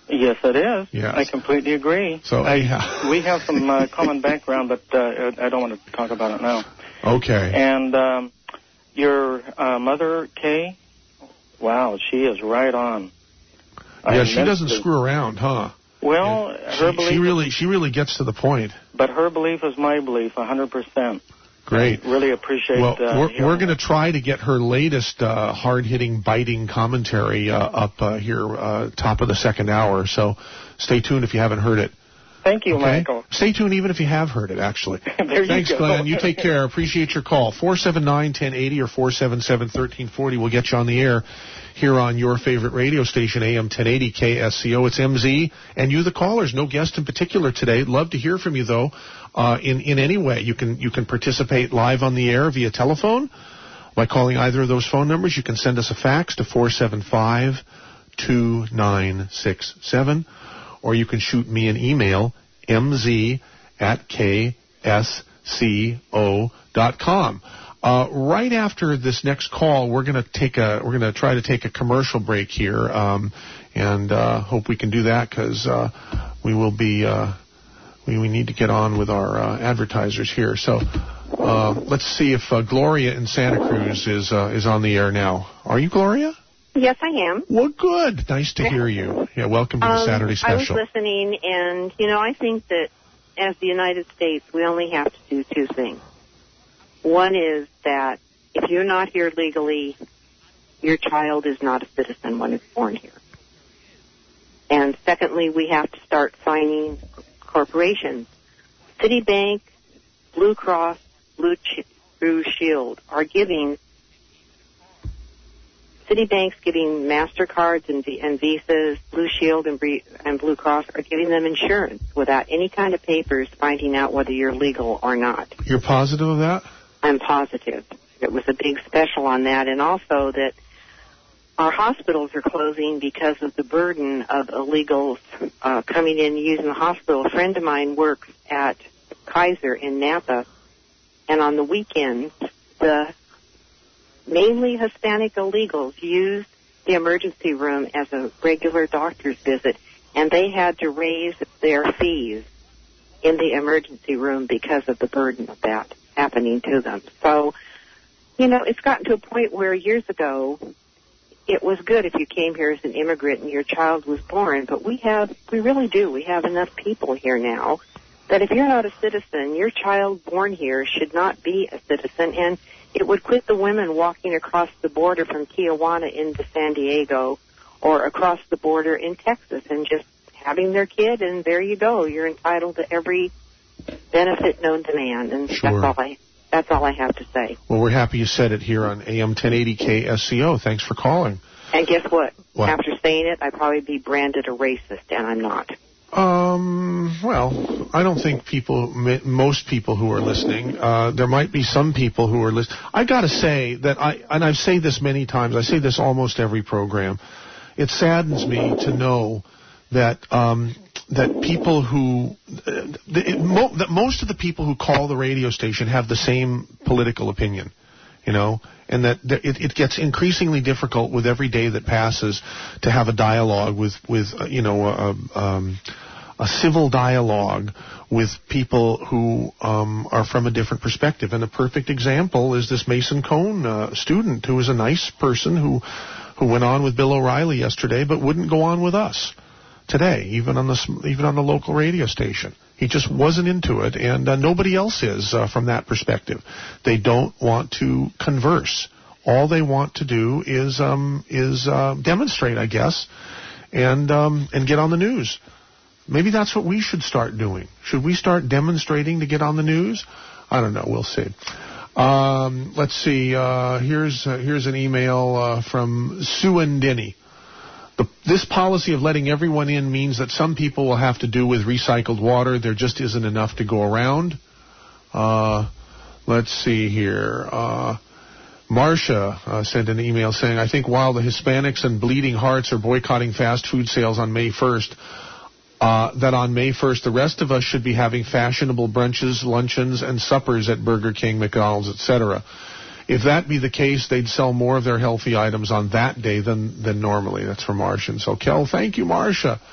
Yes, it is. Yes. I completely agree. So I, yeah. we have some uh, common background, but uh, I don't want to talk about it now. Okay. And um, your uh, mother, Kay, wow, she is right on. Yeah, I she doesn't to, screw around, huh? Well, yeah. her she, belief... She really, she really gets to the point. But her belief is my belief, one hundred percent. Great. I really appreciate Well, uh, we're, we're going to try to get her latest uh, hard-hitting, biting commentary uh, up uh, here, uh, top of the second hour. So stay tuned if you haven't heard it. Thank you, Okay? Michael. Stay tuned even if you have heard it, actually. there you Thanks, go. Glenn. You take care. Appreciate your call. four seven nine, one zero eight zero or four seven seven, one three four zero. We'll get you on the air here on your favorite radio station, A M ten eighty K S C O. It's M Z, and you, the callers. No guest in particular today. Love to hear from you, though, uh, in, in any way. You can, you can participate live on the air via telephone by calling either of those phone numbers. You can send us a fax to four seven five, two nine six seven, or you can shoot me an email, mz at k s c o dot com. Uh, right after this next call, we're going to take a we're going to try to take a commercial break here, um, and uh, hope we can do that because uh, we will be uh, we we need to get on with our uh, advertisers here. So uh, let's see if uh, Gloria in Santa Cruz is uh, is on the air now. Are you, Gloria? Yes, I am. Well, good. Nice to hear you. Yeah, welcome to the um, Saturday special. I was listening, and, you know, I think that as the United States, we only have to do two things. One is that if you're not here legally, your child is not a citizen when it's born here. And secondly, we have to start signing corporations. Citibank, Blue Cross, Blue, Ch- Blue Shield are giving Citibank's giving MasterCards and, and Visas, Blue Shield and, and Blue Cross are giving them insurance without any kind of papers finding out whether you're legal or not. You're positive of that? I'm positive. It was a big special on that, and also that our hospitals are closing because of the burden of illegals uh, coming in using the hospital. A friend of mine works at Kaiser in Napa, and on the weekends, the mainly Hispanic illegals used the emergency room as a regular doctor's visit, and they had to raise their fees in the emergency room because of the burden of that happening to them. So, you know, it's gotten to a point where years ago it was good if you came here as an immigrant and your child was born, but we have, we really do, we have enough people here now that if you're not a citizen, your child born here should not be a citizen, and it would quit the women walking across the border from Tijuana into San Diego or across the border in Texas and just having their kid, and there you go. You're entitled to every benefit known to man, and Sure. that's all I that's all I have to say. Well, we're happy you said it here on A M ten eighty K S C O. Thanks for calling. And guess what? What? After saying it, I'd probably be branded a racist, and I'm not. Um, well, I don't think people, most people who are listening, uh, there might be some people who are listening. I gotta say that I, and I've said this many times, I say this almost every program, it saddens me to know that, um, that people who, uh, it, mo- that most of the people who call the radio station have the same political opinion, you know, and that it, it gets increasingly difficult with every day that passes to have a dialogue with, with uh, you know, a, um, a civil dialogue with people who um, are from a different perspective. And a perfect example is this Mason Cone uh, student who was a nice person who who went on with Bill O'Reilly yesterday, but wouldn't go on with us today, even on the even on the local radio station. He just wasn't into it, and uh, nobody else is uh, from that perspective. They don't want to converse. All they want to do is um, is uh, demonstrate, I guess, and um, and get on the news. Maybe that's what we should start doing. Should we start demonstrating to get on the news? I don't know. We'll see. Um, let's see. Uh, here's uh, here's an email uh, from Suandini. The, this policy of letting everyone in means that some people will have to do with recycled water. There just isn't enough to go around. Uh, let's see here. Uh, Marcia uh, sent an email saying, I think while the Hispanics and Bleeding Hearts are boycotting fast food sales on May first, uh, that on May first the rest of us should be having fashionable brunches, luncheons, and suppers at Burger King, McDonald's, et cetera. If that be the case, they'd sell more of their healthy items on that day than, than normally. That's from Marcia. And so, Kel, thank you, Marcia.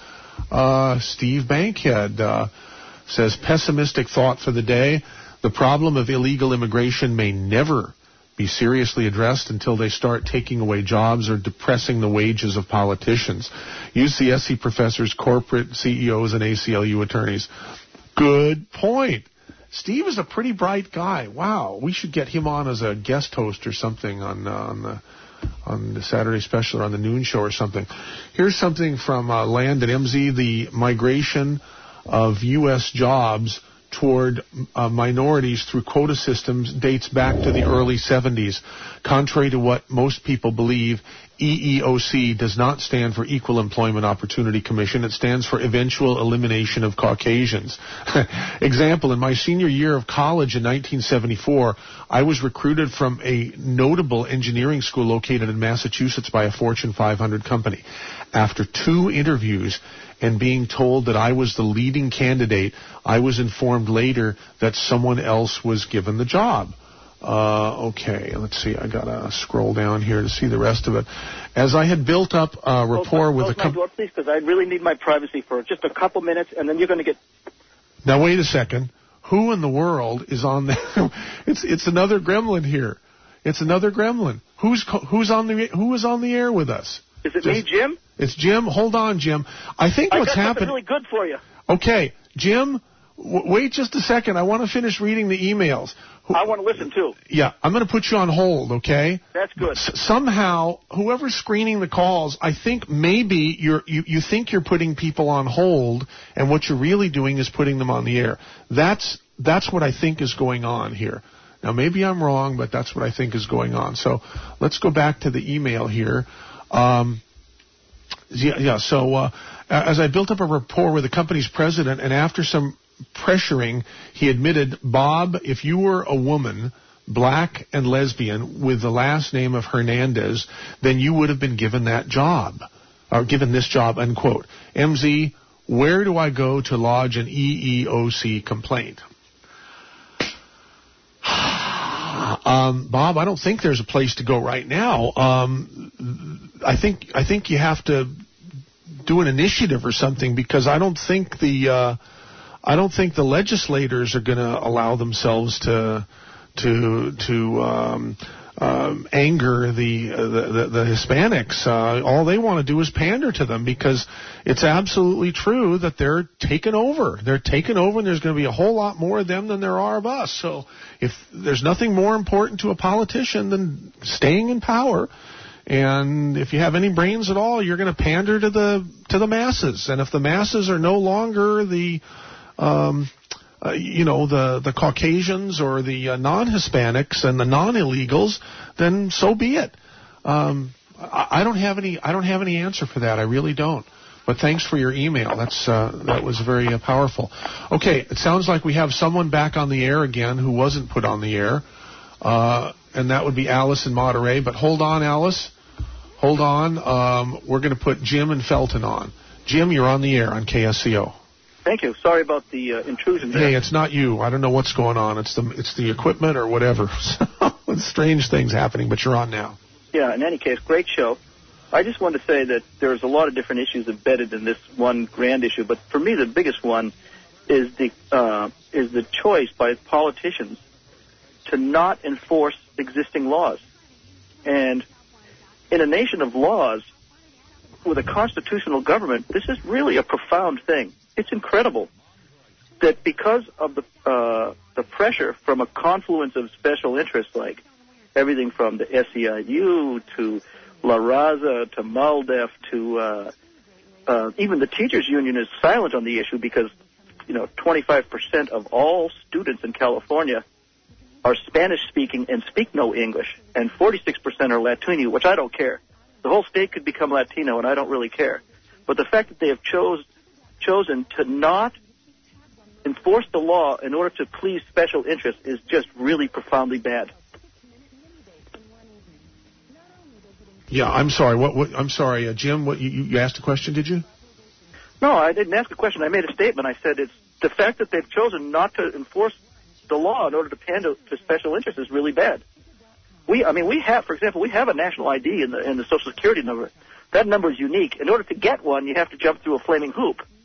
Uh, Steve Bankhead uh, says, pessimistic thought for the day. The problem of illegal immigration may never be seriously addressed until they start taking away jobs or depressing the wages of politicians. U C S C professors, corporate C E Os, and A C L U attorneys. Good point. Steve is a pretty bright guy. Wow, we should get him on as a guest host or something on uh, on the on the Saturday special or on the noon show or something. Here's something from uh, Land and M Z. The migration of U S jobs toward uh, minorities through quota systems dates back to the early seventies. Contrary to what most people believe, E E O C does not stand for Equal Employment Opportunity Commission. It stands for Eventual Elimination of Caucasians. Example, in my senior year of college in nineteen seventy-four, I was recruited from a notable engineering school located in Massachusetts by a Fortune five hundred company. After two interviews and being told that I was the leading candidate, I was informed later that someone else was given the job. Uh, okay, let's see. I gotta scroll down here to see the rest of it. As I had built up a rapport close, with close the company. door, please, because I really need my privacy for just a couple minutes, and then you're going to get. Now wait a second. Who in the world is on the? it's it's another gremlin here. It's another gremlin. Who's who's on the who is on the air with us? Is it Just, me, Jim? It's Jim. Hold on, Jim. I think what's I got happened. something really good for you. Okay, Jim. W- wait just a second. I want to finish reading the emails. Who, I want to listen too. Yeah, I'm going to put you on hold, okay? That's good. S- somehow, whoever's screening the calls, I think maybe you're, you you think you're putting people on hold, and what you're really doing is putting them on the air. That's that's what I think is going on here. Now, maybe I'm wrong, but that's what I think is going on. So let's go back to the email here. Um, yeah, yeah. So uh, as I built up a rapport with the company's president, and after some pressuring, he admitted, Bob, if you were a woman, black and lesbian, with the last name of Hernandez, then you would have been given that job, or given this job, unquote. M Z, where do I go to lodge an E E O C complaint? Um, Bob, I don't think there's a place to go right now. Um, I think I think you have to do an initiative or something, because I don't think the uh, I don't think the legislators are going to allow themselves to to to um, um, anger the, uh, the, the the Hispanics. Uh, all they want to do is pander to them, because it's absolutely true that they're taken over. They're taken over, and there's going to be a whole lot more of them than there are of us. So if there's nothing more important to a politician than staying in power, and if you have any brains at all, you're going to pander to the to the masses. And if the masses are no longer the um, uh, you know, the, the Caucasians or the uh, non-Hispanics and the non-illegals, then so be it. Um, I, I don't have any. I don't have any answer for that. I really don't. But thanks for your email. That's uh, that was very uh, powerful. Okay, it sounds like we have someone back on the air again who wasn't put on the air, uh, and that would be Alice in Monterey. But hold on, Alice. Hold on. Um, we're going to put Jim and Felton on. Jim, you're on the air on K S C O. Thank you. Sorry about the uh, intrusion there. Hey, it's not you. I don't know what's going on. It's the it's the equipment or whatever. It's strange things happening, but you're on now. Yeah, in any case, great show. I just wanted to say that there's a lot of different issues embedded in this one grand issue, but for me the biggest one is the uh, is the choice by politicians to not enforce existing laws. And in a nation of laws, with a constitutional government, this is really a profound thing. It's incredible that because of the uh, the pressure from a confluence of special interests, like everything from the S E I U to La Raza to MALDEF to uh, uh, even the teachers union is silent on the issue, because you know twenty-five percent of all students in California are Spanish speaking and speak no English, and forty-six percent are Latino, which I don't care. The whole state could become Latino, and I don't really care. But the fact that they have chose chosen to not enforce the law in order to please special interests is just really profoundly bad. Yeah, I'm sorry. What? what I'm sorry, uh, Jim. What you, you asked a question? Did you? No, I didn't ask a question. I made a statement. I said it's the fact that they've chosen not to enforce the law in order to pander to special interests is really bad. We, I mean, we have, for example, we have a national I D in the in the Social Security number. That number is unique. In order to get one, you have to jump through a flaming hoop.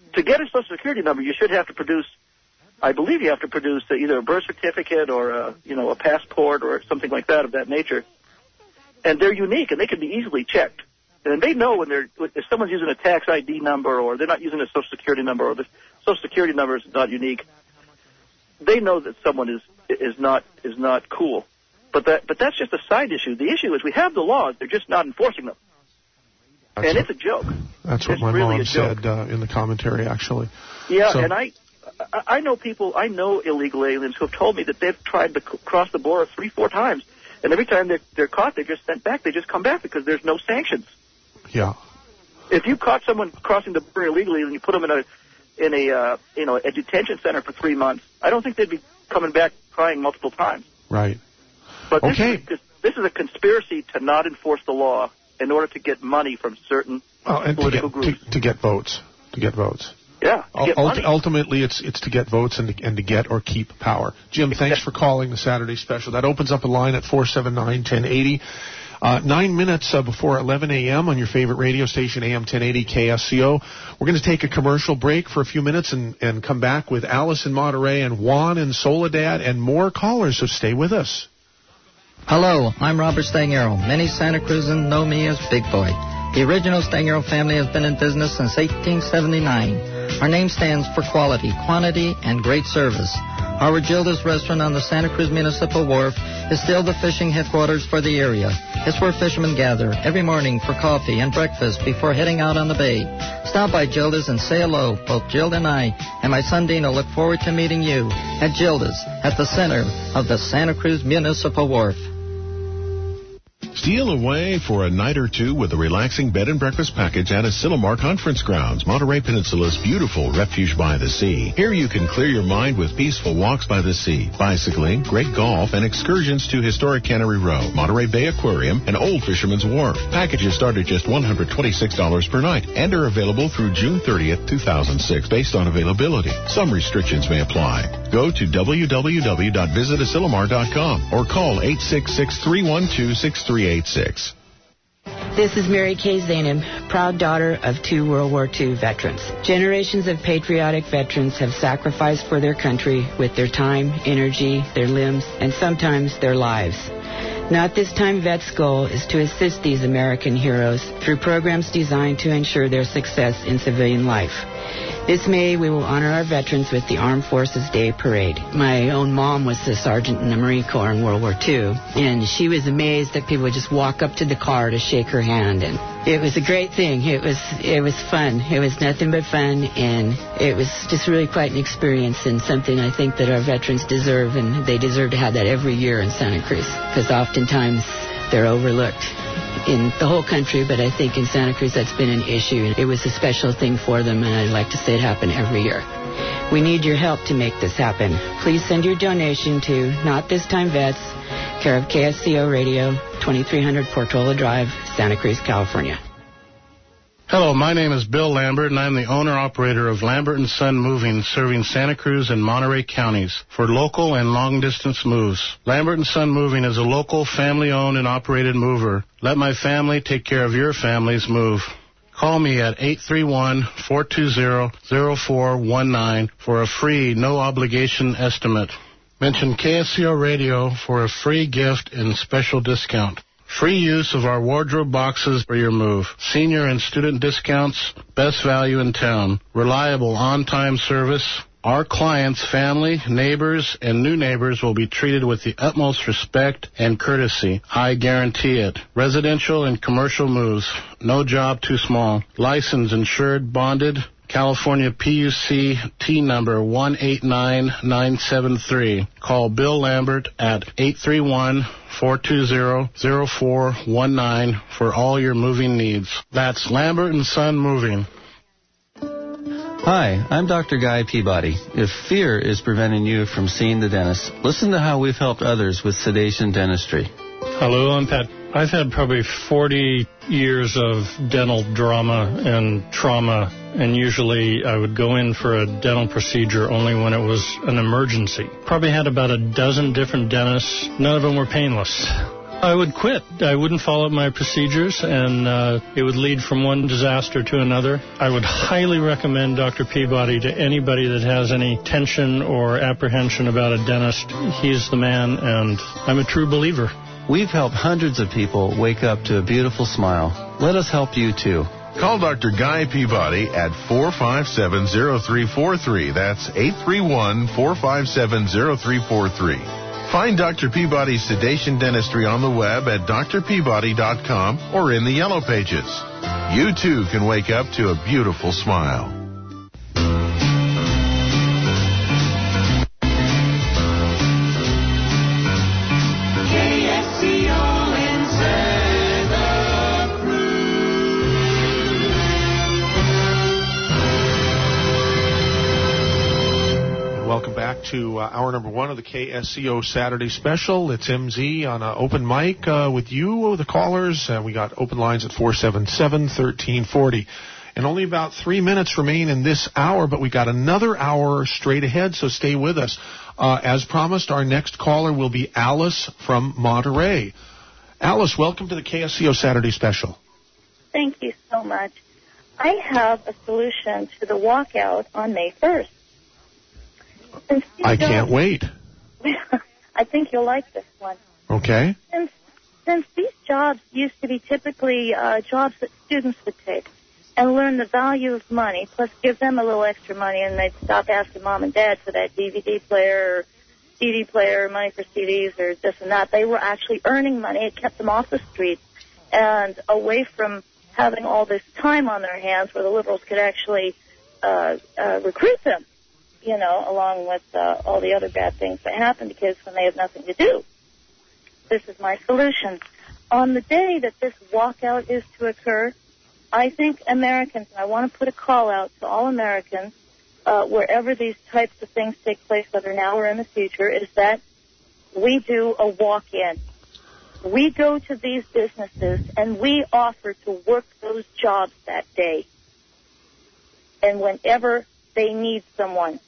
to get a Social Security number, you should have to produce, I believe you have to produce uh, either a birth certificate or a, you know, a passport or something like that of that nature. And they're unique, and they can be easily checked. And they know when they're if someone's using a tax I D number or they're not using a Social Security number or the Social Security number is not unique. They know that someone is is not is not cool. But that but that's just a side issue. The issue is we have the laws; they're just not enforcing them. That's and what, it's a joke. That's what it's my really mom said uh, in the commentary, actually. Yeah, so, and I I know people, I know illegal aliens who have told me that they've tried to c- cross the border three, four times, and every time they're, they're caught, they're just sent back. They just come back because there's no sanctions. Yeah. If you caught someone crossing the border illegally and you put them in a in a uh, you know a detention center for three months, I don't think they'd be coming back trying multiple times. Right. But this, okay. is, this is a conspiracy to not enforce the law in order to get money from certain oh, and political to get, groups. To, to get votes. To get votes. Yeah. To get Ult- money. Ultimately, it's it's to get votes and to, and to get or keep power. Jim, thanks for calling the Saturday special. That opens up a line at four seven nine, one oh eight oh. Uh, nine minutes uh, before eleven a.m. on your favorite radio station, A M ten eighty K S C O. We're going to take a commercial break for a few minutes and, and come back with Alice in Monterey and Juan in Soledad and more callers, so stay with us. Hello, I'm Robert Stangaro. Many Santa Cruzans know me as Big Boy. The original Stangaro family has been in business since eighteen seventy-nine. Our name stands for quality, quantity, and great service. Our Gilda's restaurant on the Santa Cruz Municipal Wharf is still the fishing headquarters for the area. It's where fishermen gather every morning for coffee and breakfast before heading out on the bay. Stop by Gilda's and say hello. Both Gilda and I and my son Dino look forward to meeting you at Gilda's at the center of the Santa Cruz Municipal Wharf. Steal away for a night or two with a relaxing bed and breakfast package at Asilomar Conference Grounds, Monterey Peninsula's beautiful refuge by the sea. Here you can clear your mind with peaceful walks by the sea, bicycling, great golf, and excursions to historic Cannery Row, Monterey Bay Aquarium, and Old Fisherman's Wharf. Packages start at just one hundred twenty-six dollars per night and are available through June thirtieth, two thousand six, based on availability. Some restrictions may apply. Go to w w w dot visit asilomar dot com or call eight six six, three one two, six three eight six. This is Mary Kay Zainab, proud daughter of two World War Two veterans. Generations of patriotic veterans have sacrificed for their country with their time, energy, their limbs, and sometimes their lives. Not This Time Vet's goal is to assist these American heroes through programs designed to ensure their success in civilian life. This May, we will honor our veterans with the Armed Forces Day Parade. My own mom was a sergeant in the Marine Corps in World War Two, and she was amazed that people would just walk up to the car to shake her hand, and it was a great thing. It was it was fun. It was nothing but fun, and it was just really quite an experience and something I think that our veterans deserve, and they deserve to have that every year in Santa Cruz, because oftentimes they're overlooked in the whole country, but I think in Santa Cruz that's been an issue. It was a special thing for them, and I'd like to see it happen every year. We need your help to make this happen. Please send your donation to Not This Time Vets, care of K S C O Radio, twenty-three hundred Portola Drive, Santa Cruz, California. Hello, my name is Bill Lambert, and I'm the owner-operator of Lambert and Son Moving, serving Santa Cruz and Monterey counties for local and long-distance moves. Lambert and Son Moving is a local, family-owned and operated mover. Let my family take care of your family's move. Call me at eight three one, four two zero, zero four one nine for a free, no-obligation estimate. Mention K S C O Radio for a free gift and special discount. Free use of our wardrobe boxes for your move. Senior and student discounts, best value in town. Reliable on-time service. Our clients, family, neighbors, and new neighbors will be treated with the utmost respect and courtesy. I guarantee it. Residential and commercial moves. No job too small. Licensed, insured, bonded. California P U C T number one eight nine nine seven three. Call Bill Lambert at eight three one, four two zero, zero four one nine for all your moving needs. That's Lambert and Son Moving. Hi, I'm Doctor Guy Peabody. If fear is preventing you from seeing the dentist, listen to how we've helped others with sedation dentistry. Hello, I'm Pat. I've had probably forty years of dental drama and trauma, and usually I would go in for a dental procedure only when it was an emergency. Probably had about a dozen different dentists. None of them were painless. I would quit. I wouldn't follow my procedures, and uh, it would lead from one disaster to another. I would highly recommend Doctor Peabody to anybody that has any tension or apprehension about a dentist. He's the man, and I'm a true believer. We've helped hundreds of people wake up to a beautiful smile. Let us help you, too. Call Doctor Guy Peabody at four five seven, zero three four three. That's eight three one, four five seven, zero three four three. Find Doctor Peabody's Sedation Dentistry on the web at d r peabody dot com or in the Yellow Pages. You, too, can wake up to a beautiful smile. Welcome back to uh, hour number one of the K S C O Saturday Special. It's M Z on uh, open mic uh, with you, the callers. Uh, we got open lines at four seven seven, one three four zero. And only about three minutes remain in this hour, but we got another hour straight ahead, so stay with us. Uh, as promised, our next caller will be Alice from Monterey. Alice, welcome to the K S C O Saturday Special. Thank you so much. I have a solution to the walkout on May first. I can't wait. I think you'll like this one. Okay. Since, since these jobs used to be typically uh, jobs that students would take and learn the value of money, plus give them a little extra money, and they'd stop asking mom and dad for that D V D player or C D player, money for C Ds or this and that. They were actually earning money. It kept them off the streets and away from having all this time on their hands where the liberals could actually uh, uh, recruit them, you know, along with uh, all the other bad things that happen to kids when they have nothing to do. This is my solution. On the day that this walkout is to occur, I think Americans, and I want to put a call out to all Americans, uh, wherever these types of things take place, whether now or in the future, is that we do a walk-in. We go to these businesses and we offer to work those jobs that day. And whenever they need someone.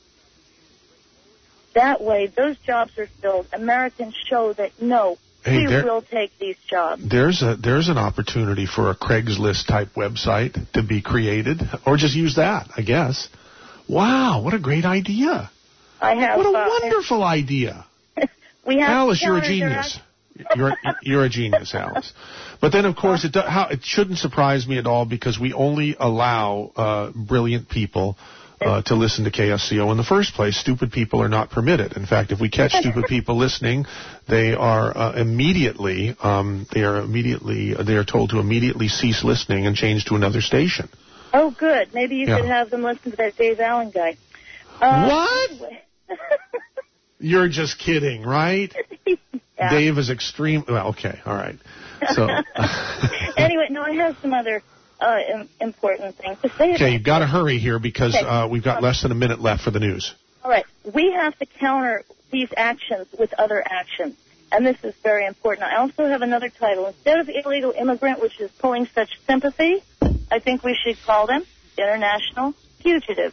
That way, those jobs are filled. Americans show that, no, hey, we there, will take these jobs. There's a there's an opportunity for a Craigslist-type website to be created, or just use that, I guess. Wow, what a great idea. I have. What a uh, wonderful idea. we have Alice, you're a genius. You're you're a genius, Alice. But then, of course, it do, how, it shouldn't surprise me at all because we only allow uh, brilliant people Uh, to listen to K S C O in the first place. Stupid people are not permitted. In fact, if we catch stupid people listening, they are uh, immediately um, they are immediately they are told to immediately cease listening and change to another station. Oh, good. Maybe you Yeah. could have them listen to that Dave Allen guy. Uh, What? Anyway. You're just kidding, right? Yeah. Dave is extreme. Well, okay, all right. So Anyway, no, I have some other uh, im- important things to say. okay, you've got to hurry here because Okay. uh, we've got less than a minute left for the news. All right. We have to counter these actions with other actions. And this is very important. I also have another title. Instead of illegal immigrant, which is pulling such sympathy, I think we should call them international fugitives.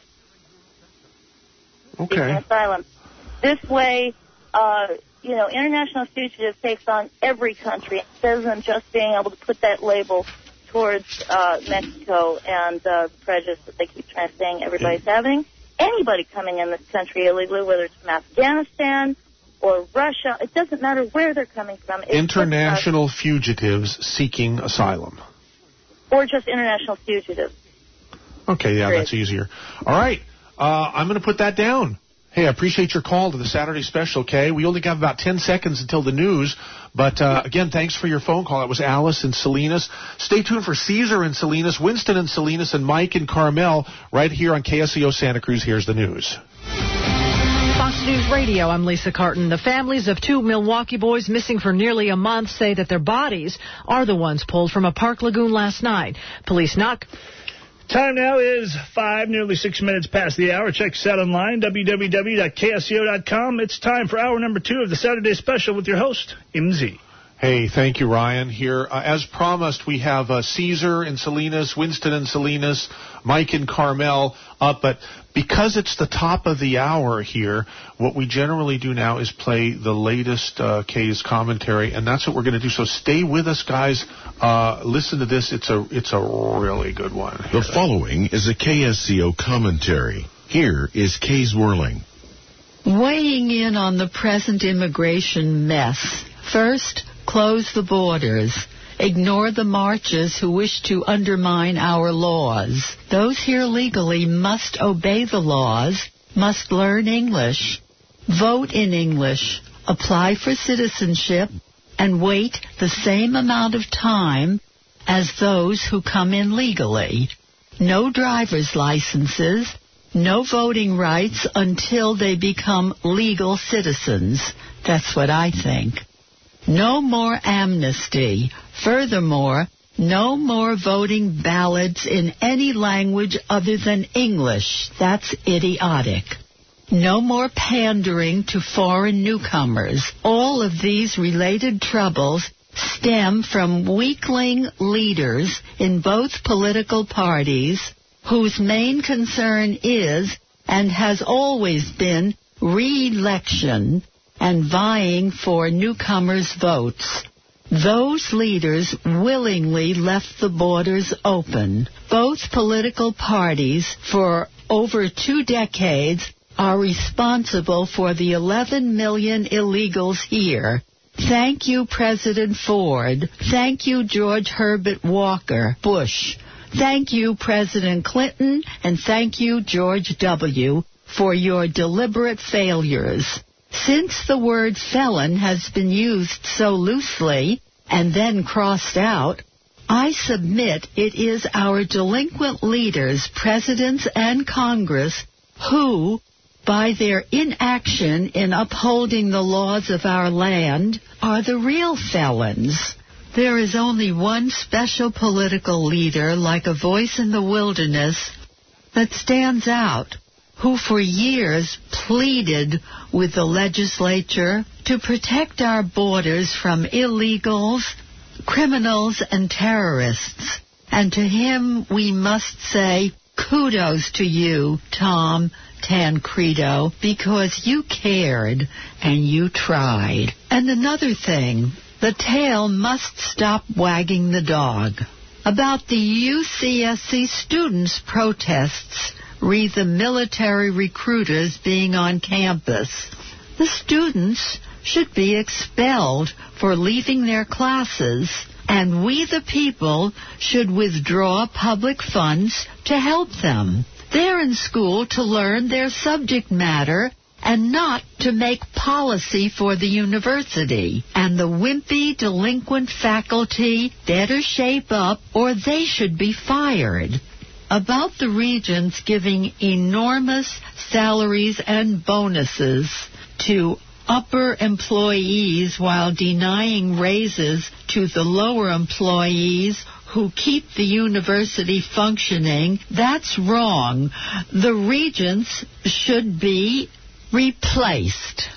Okay. Seeking asylum. This way, uh, you know, international fugitive takes on every country instead of them just being able to put that label towards uh, Mexico and uh, the prejudice that they keep trying to saying everybody's having. Anybody coming in this country illegally, whether it's from Afghanistan or Russia, it doesn't matter where they're coming from. It's International fugitives seeking asylum. just, or just international fugitives. Okay, yeah, Great. that's easier. All right, uh, I'm going to put that down. Hey, I appreciate your call to the Saturday Special, Kay. We only got about ten seconds until the news. But, uh, again, thanks for your phone call. It was Alice in Salinas. Stay tuned for Caesar in Salinas, Winston in Salinas, and Mike in Carmel right here on K S C O Santa Cruz. Here's the news. Fox News Radio, I'm Lisa Carton. The families of two Milwaukee boys missing for nearly a month say that their bodies are the ones pulled from a park lagoon last night. Police knock... Time now is five, nearly six minutes past the hour. Check us out online, w w w dot k s c o dot com. It's time for hour number two of the Saturday Special with your host, M Z. Hey, thank you, Ryan. Here, uh, as promised, we have uh, Caesar in Salinas, Winston in Salinas, Mike in Carmel up. But because it's the top of the hour here, what we generally do now is play the latest uh, K's commentary, and that's what we're going to do. So stay with us, guys. Uh, listen to this. It's a it's a really good one. The following is a K S C O commentary. Here is K's Whirling. Weighing in on the present immigration mess. First, close the borders. Ignore the marchers who wish to undermine our laws. Those here legally must obey the laws, must learn English, vote in English, apply for citizenship, and wait the same amount of time as those who come in legally. No driver's licenses, no voting rights until they become legal citizens. That's what I think. No more amnesty. Furthermore, no more voting ballots in any language other than English. That's idiotic. No more pandering to foreign newcomers. All of these related troubles stem from weakling leaders in both political parties whose main concern is and has always been re-election and vying for newcomers' votes. Those leaders willingly left the borders open. Both political parties, for over two decades, are responsible for the eleven million illegals here. Thank you, President Ford. Thank you, George Herbert Walker Bush. Thank you, President Clinton, and thank you, George W., for your deliberate failures. Since the word felon has been used so loosely and then crossed out, I submit it is our delinquent leaders, presidents, and Congress who, by their inaction in upholding the laws of our land, are the real felons. There is only one special political leader, like a voice in the wilderness, that stands out, who for years pleaded with the legislature to protect our borders from illegals, criminals, and terrorists. And to him we must say, kudos to you, Tom Tancredo, because you cared and you tried. And another thing, the tail must stop wagging the dog. About the U C S C students' protests, read the military recruiters being on campus. The students should be expelled for leaving their classes, and we the people should withdraw public funds to help them. They're in school to learn their subject matter and not to make policy for the university. And the wimpy, delinquent faculty better shape up or they should be fired. About the regents giving enormous salaries and bonuses to upper employees while denying raises to the lower employees who keep the university functioning, that's wrong. The regents should be replaced.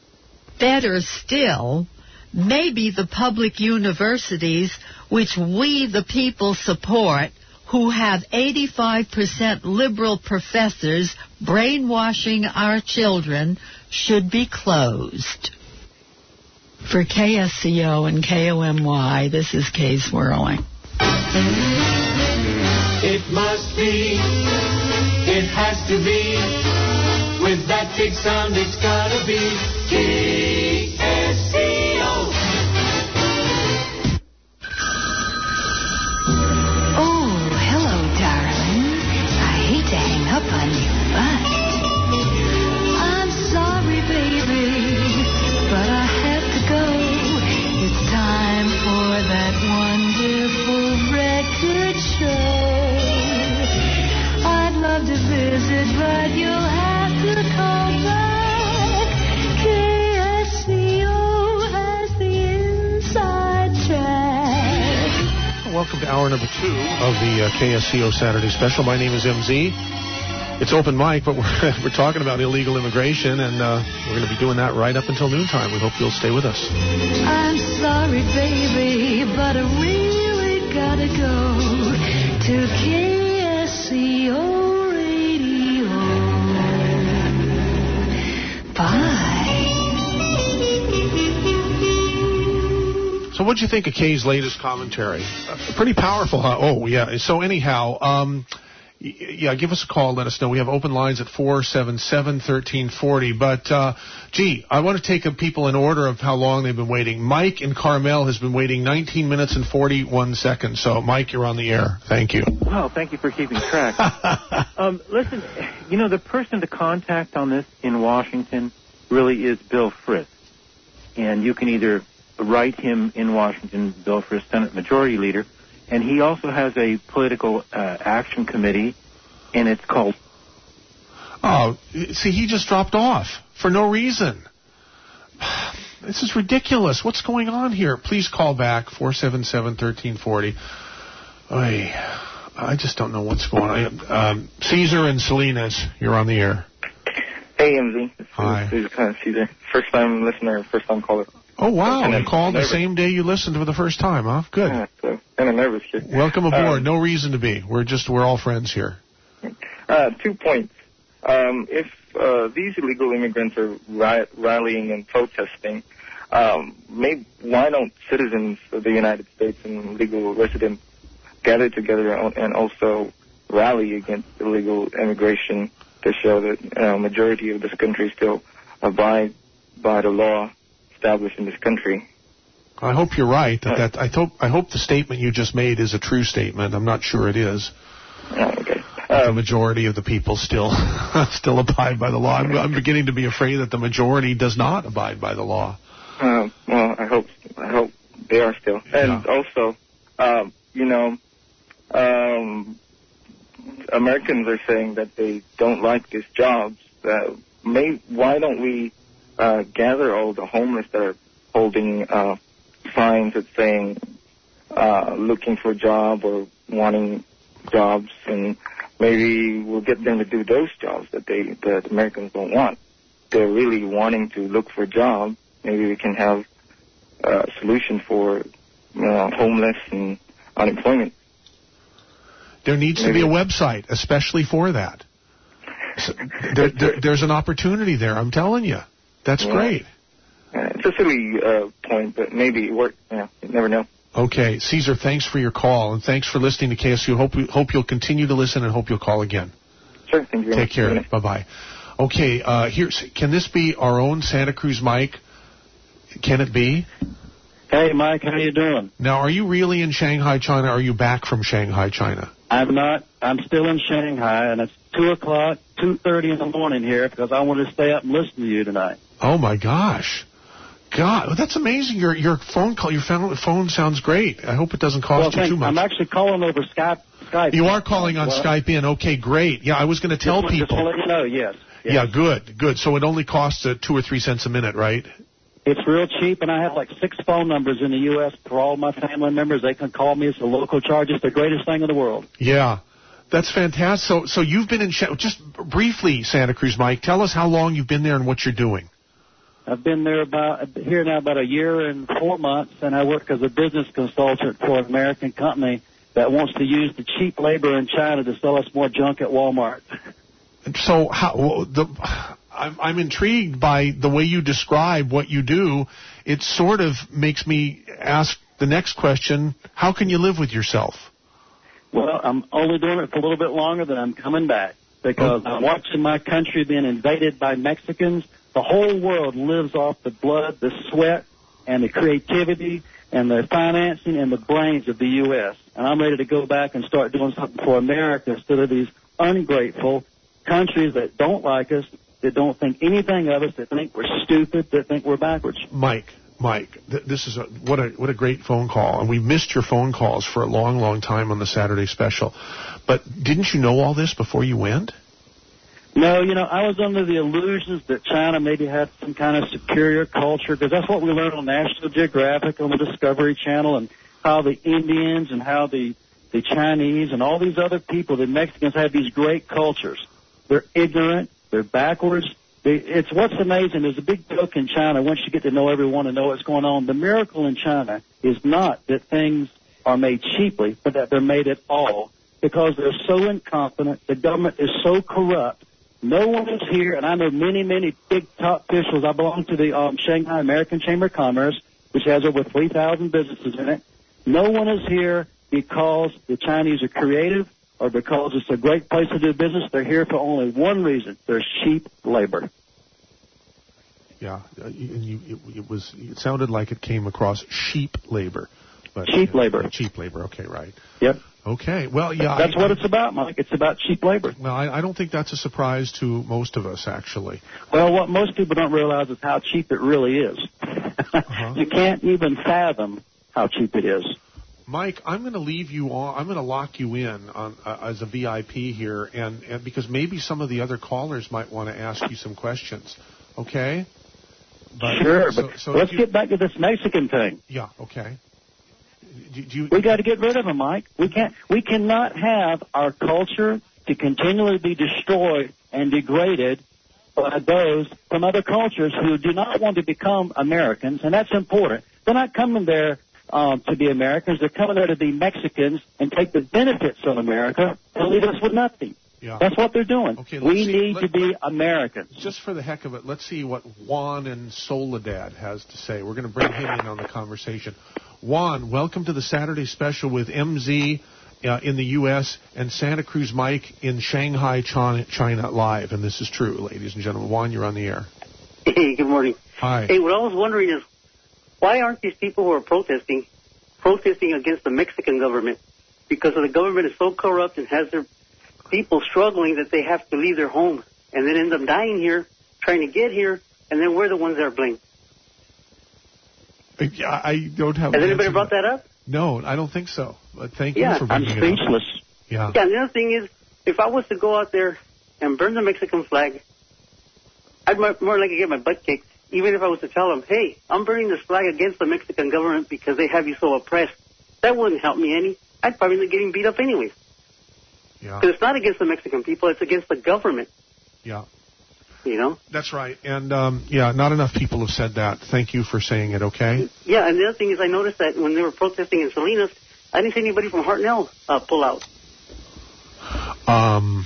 Better still, maybe the public universities, which we the people support, who have eighty-five percent liberal professors brainwashing our children, should be closed. For K S C O and K O M Y, this is Kay Swirling. It must be, it has to be, with that big sound it's gotta be K S C O. Oh, hello, darling. I hate to hang up on you, but I'm sorry, baby, but I have to go. It's time for that wonderful record show. I'd love to visit, but you'll have to call back. K S C O has the inside track. Welcome to hour number two of the uh, K S C O Saturday Special. My name is M Z. It's open mic, but we're, we're talking about illegal immigration, and uh, we're going to be doing that right up until noontime. We hope you'll stay with us. I'm sorry, baby, but I really gotta go to K S C O Radio. Bye. So what'd you think of Kay's latest commentary? Uh, pretty powerful, huh? Oh, yeah. So anyhow, um... yeah, give us a call. Let us know. We have open lines at four seven seven, one three four zero. But, uh, gee, I want to take a people in order of how long they've been waiting. Mike in Carmel has been waiting nineteen minutes and forty-one seconds. So, Mike, you're on the air. Thank you. Well, thank you for keeping track. um, listen, you know, the person to contact on this in Washington really is Bill Frist. And you can either write him in Washington, Bill Frist, Senate Majority Leader, and he also has a political uh, action committee, and it's called... Oh, see, he just dropped off for no reason. This is ridiculous. What's going on here? Please call back, four seven seven, one three four zero. Oy, I just don't know what's going on. Um, Caesar and Salinas, you're on the air. Hey, M Z. Hi. This is kind of Caesar. First time listener, first time caller. Oh, wow. And You I'm called the nervous. same day you listened for the first time, huh? Good. Yeah, so kind of nervous here. Welcome aboard. Um, No reason to be. We're just, we're all friends here. Uh, two points. Um, if uh, these illegal immigrants are ri- rallying and protesting, um, maybe why don't citizens of the United States and legal residents gather together and also rally against illegal immigration to show that a uh, majority of this country still abide by the law established in this country? I hope you're right. That, that I hope I hope the statement you just made is a true statement. I'm not sure it is. Oh, okay. That the majority of the people still still abide by the law. I'm, I'm beginning to be afraid that the majority does not abide by the law. Uh, well, I hope I hope they are still. And Yeah. also, um, you know, um, Americans are saying that they don't like these jobs. Uh, may, why don't we uh, gather all the homeless that are holding uh, signs that saying uh, looking for a job or wanting jobs, and maybe we'll get them to do those jobs that they that Americans don't want. They're really wanting to look for a job. Maybe we can have a solution for uh, homeless and unemployment. There needs to be a website, especially for that. So there, there, there's an opportunity there. I'm telling you. That's Yeah. great. Uh, it's a silly uh, point, but maybe it works. Yeah, you never know. Okay, Caesar, thanks for your call, and thanks for listening to K S U. Hope, hope you'll continue to listen, and hope you'll call again. Sure, thank you very Take much. care. Good night. Bye-bye. Okay, uh, here's, can this be our own Santa Cruz Mike? Can it be? Hey, Mike, how you doing? Now, are you really in Shanghai, China, or are you back from Shanghai, China? I'm not. I'm still in Shanghai, and it's two o'clock, two thirty in the morning here because I wanted to stay up and listen to you tonight. Oh, my gosh. God, that's amazing. Your your phone call, your phone phone sounds great. I hope it doesn't cost well, you thank, too much. I'm actually calling over Skype. Skype. You are calling on Well, Skype in. Okay, great. Yeah, I was going to tell just, Just to people. let you know, yes. yes. Yeah, good, good. So it only costs uh, two or three cents a minute, right? It's real cheap, and I have like six phone numbers in the U S for all my family members. They can call me. It's a local charge. It's the greatest thing in the world. Yeah, that's fantastic. So, so you've been in Sha- just briefly, Santa Cruz, Mike. Tell us how long you've been there and what you're doing. I've been there about here now about a year and four months, and I work as a business consultant for an American company that wants to use the cheap labor in China to sell us more junk at Walmart. So, how well, the I'm, I'm intrigued by the way you describe what you do. It sort of makes me ask the next question: how can you live with yourself? Well, I'm only doing it for a little bit longer, then I'm coming back because I'm watching my country being invaded by Mexicans. The whole world lives off the blood, the sweat, and the creativity, and the financing, and the brains of the U S And I'm ready to go back and start doing something for America instead of these ungrateful countries that don't like us, that don't think anything of us, that think we're stupid, that think we're backwards. Mike, Mike, th- this is a, what a what a great phone call, and we missed your phone calls for a long, long time on the Saturday special. But didn't you know all this before you went? No, you know, I was under the illusions that China maybe had some kind of superior culture, because that's what we learned on National Geographic, on the Discovery Channel, and how the Indians and how the, the Chinese and all these other people, the Mexicans, had these great cultures. They're ignorant. They're backwards. They, it's what's amazing. There's a big joke in China. Once you get to know everyone and know what's going on, the miracle in China is not that things are made cheaply, but that they're made at all, because they're so incompetent. The government is so corrupt. No one is here, and I know many, many big top officials. I belong to the um, Shanghai American Chamber of Commerce, which has over three thousand businesses in it. No one is here because the Chinese are creative or because it's a great place to do business. They're here for only one reason. They're cheap labor. Yeah, and you, it, it was. It sounded like it came across sheep labor. But, cheap uh, labor. Cheap labor. Okay, right. Yep. Okay. Well, yeah. That's I, what it's about, Mike. It's about cheap labor. Well, I, I don't think that's a surprise to most of us, actually. Well, what most people don't realize is how cheap it really is. Uh-huh. You can't even fathom how cheap it is. Mike, I'm going to leave you on. I'm going to lock you in on, uh, as a V I P here, and, and because maybe some of the other callers might want to ask you some questions. Okay? But, sure, so, but so let's you, get back to this Mexican thing. Yeah. Okay. Do, do you, we got to get rid of them, Mike. We can't. We cannot have our culture to continually be destroyed and degraded by those from other cultures who do not want to become Americans, and that's important. They're not coming there um, to be Americans. They're coming there to be Mexicans and take the benefits of America and leave us with nothing. Yeah. That's what they're doing. Okay, we see, need let, to be Americans. Just for the heck of it, let's see what Juan in Soledad has to say. We're going to bring him in on the conversation. Juan, welcome to the Saturday special with M Z uh, in the U S and Santa Cruz Mike in Shanghai, China, China live. And this is true, ladies and gentlemen. Juan, you're on the air. Hey, good morning. Hi. Hey, what I was wondering is, why aren't these people who are protesting, protesting against the Mexican government? Because the government is so corrupt and has their people struggling that they have to leave their home and then end up dying here, trying to get here, and then we're the ones that are blamed. Yeah, I don't have. Has anybody brought that up? No, I don't think so. But thank yeah, you for bringing I'm speechless. it up. Yeah. Yeah, and the other thing is, if I was to go out there and burn the Mexican flag, I'd more, more likely get my butt kicked, even if I was to tell them, hey, I'm burning this flag against the Mexican government because they have you so oppressed. That wouldn't help me any. I'd probably be getting beat up anyways. Yeah. Because it's not against the Mexican people, it's against the government. Yeah. You know? That's right. And, um, yeah, not enough people have said that. Thank you for saying it, okay? Yeah, and the other thing is I noticed that when they were protesting in Salinas, I didn't see anybody from Hartnell uh, pull out. Um,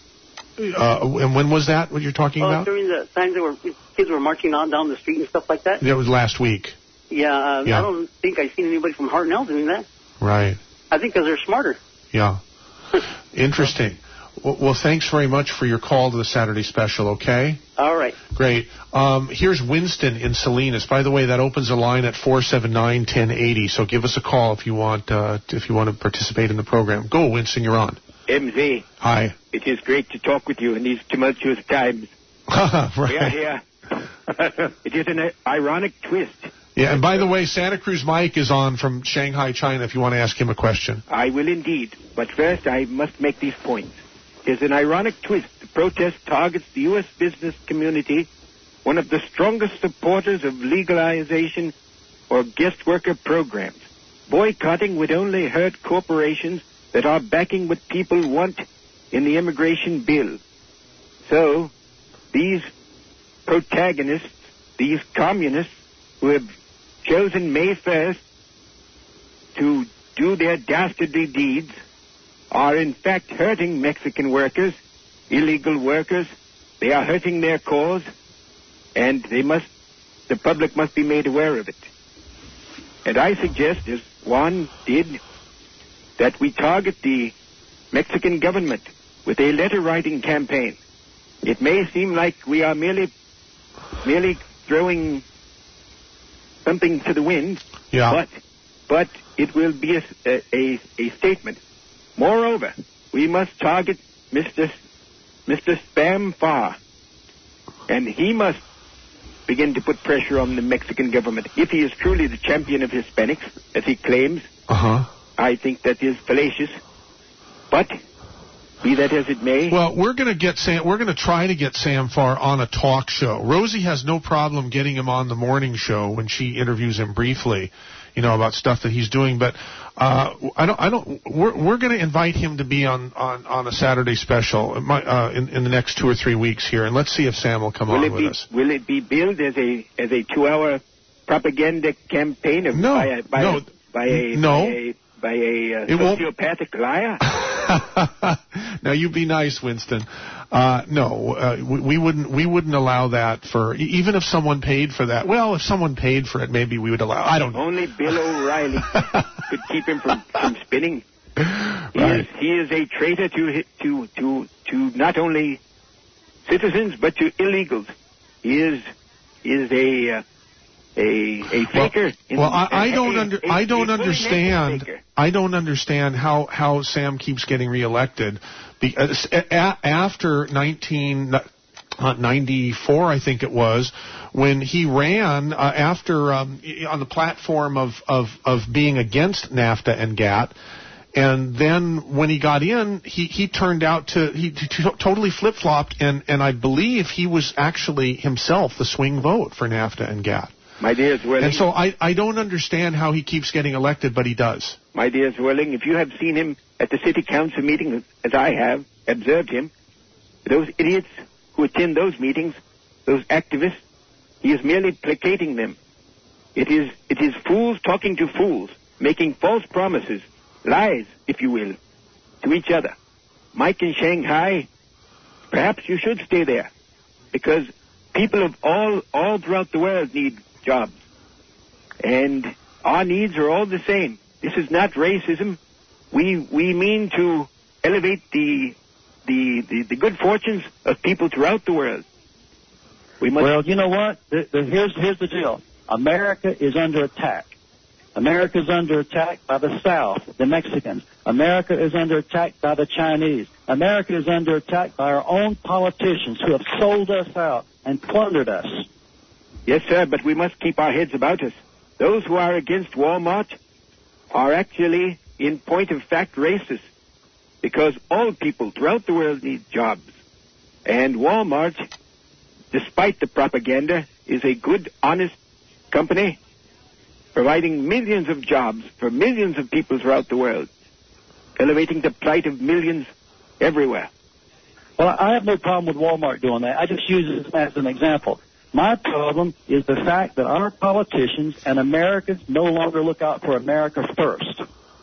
uh, and when was that, what you're talking uh, about? During the times that were, kids were marching on down the street and stuff like that. That was last week. Yeah, uh, yeah. I don't think I've seen anybody from Hartnell doing that. Right. I think because they're smarter. Yeah. Interesting. Well, well, thanks very much for your call to the Saturday special, okay? All right. Great. Um, here's Winston in Salinas. By the way, that opens a line at four seven nine, one zero eight zero, so give us a call if you want uh, if you want to participate in the program. Go, Winston, you're on. M Z. Hi. It is great to talk with you in these tumultuous times. Right. Yeah, yeah. It is an ironic twist. Yeah, and by the way, Santa Cruz Mike is on from Shanghai, China, if you want to ask him a question. I will indeed. But first, I must make these points. There's an ironic twist. The protest targets the U S business community, one of the strongest supporters of legalization or guest worker programs. Boycotting would only hurt corporations that are backing what people want in the immigration bill. So, these protagonists, these communists who have chosen May first to do their dastardly deeds are in fact hurting Mexican workers, illegal workers. They are hurting their cause, and they must, the public must be made aware of it. And I suggest, as Juan did, that we target the Mexican government with a letter-writing campaign. It may seem like we are merely, merely throwing something to the wind, yeah. but, but it will be a, a, a statement. Moreover, we must target Mister Mister Spam Farr, and he must begin to put pressure on the Mexican government. If he is truly the champion of Hispanics, as he claims, uh-huh. I think that is fallacious. But be that as it may. Well, we're going to get Sam. We're going to try to get Sam Farr on a talk show. Rosie has no problem getting him on the morning show when she interviews him briefly. you know, about stuff that he's doing. But uh, I don't, I don't. We're we're going to invite him to be on, on, on a Saturday special uh, in in the next two or three weeks here, and let's see if Sam will come will on it with be, us. Will it be billed as a as a two-hour propaganda campaign of, no, by a by no, a, by a no. by a, by a uh, It won't- sociopathic liar? Now you be nice, Winston. Uh, no, uh, we, we wouldn't. We wouldn't allow that for e- even if someone paid for that. Well, if someone paid for it, maybe we would allow. I don't know. Only Bill O'Reilly could keep him from, from spinning. He Right. is he is a traitor to hi- to to to not only citizens but to illegals. He is is a uh, a a faker. in- Well, I, I a- don't a- under, a- I don't a fully understand. naked faker. I don't understand how, how Sam keeps getting reelected. Because a, after nineteen ninety-four, I think it was, when he ran uh, after um, on the platform of, of, of being against NAFTA and GATT. And then when he got in, he, he turned out to, he t- t- totally flip-flopped, and, and I believe he was actually himself the swing vote for NAFTA and GATT. My dear Zwilling. And so I, I don't understand how he keeps getting elected, but he does. My dear Zwilling, if you have seen him at the city council meeting, as I have, observed him, those idiots who attend those meetings, those activists, he is merely placating them. It is, it is fools talking to fools, making false promises, lies, if you will, to each other. Mike in Shanghai, perhaps you should stay there, because people of all, all throughout the world need jobs. And our needs are all the same. This is not racism. We we mean to elevate the the, the, the good fortunes of people throughout the world. We must Well, you know what? The, the, here's here's the deal. America is under attack. America is under attack by the South, the Mexicans. America is under attack by the Chinese. America is under attack by our own politicians who have sold us out and plundered us. Yes, sir, but we must keep our heads about us. Those who are against Walmart are actually, in point of fact, racist, because all people throughout the world need jobs. And Walmart, despite the propaganda, is a good, honest company providing millions of jobs for millions of people throughout the world, elevating the plight of millions everywhere. Well, I have no problem with Walmart doing that. I just use it as an example. My problem is the fact that our politicians and Americans no longer look out for America first.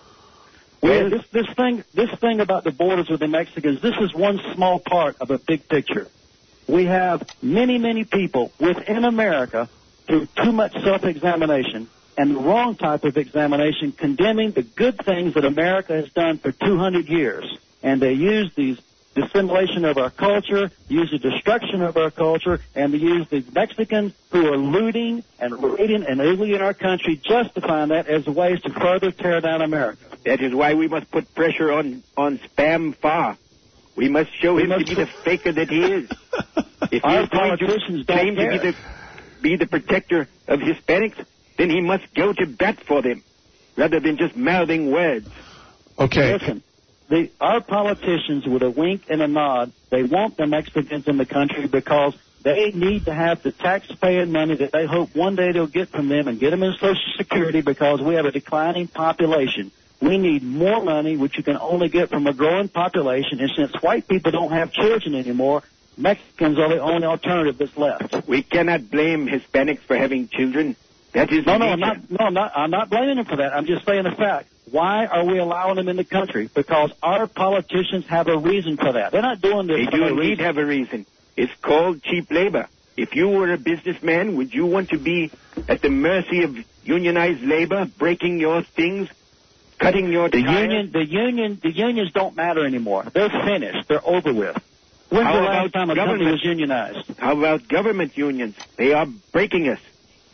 Well, this, this thing, this thing about the borders with the Mexicans, this is one small part of a big picture. We have many, many people within America through too much self-examination and the wrong type of examination condemning the good things that America has done for two hundred years. And they use these dissimulation of our culture, use the destruction of our culture, and they use the Mexicans who are looting and raiding and illegally in our country, justifying that as ways to further tear down America. That is why we must put pressure on, on Spam Fa. We must show We him must to be the faker that he is. If he Our is going politicians to don't claim to care. be the, be the protector of Hispanics, then he must go to bat for them, rather than just mouthing words. Okay. Listen, the, our politicians, with a wink and a nod, they want the Mexicans in the country because they need to have the taxpaying money that they hope one day they'll get from them and get them in Social Security because we have a declining population. We need more money, which you can only get from a growing population. And since white people don't have children anymore, Mexicans are the only alternative that's left. We cannot blame Hispanics for having children. That is No, no, nature. I'm not, no, I'm not, I'm not blaming them for that. I'm just saying the fact. Why are we allowing them in the country? Because our politicians have a reason for that. They're not doing this They for do no indeed reason. have a reason. It's called cheap labor. If you were a businessman, would you want to be at the mercy of unionized labor, breaking your things, cutting your The tires? union, the union, the unions don't matter anymore. They're finished. They're over with. When's How the last about time a company government? was unionized? How about government unions? They are breaking us.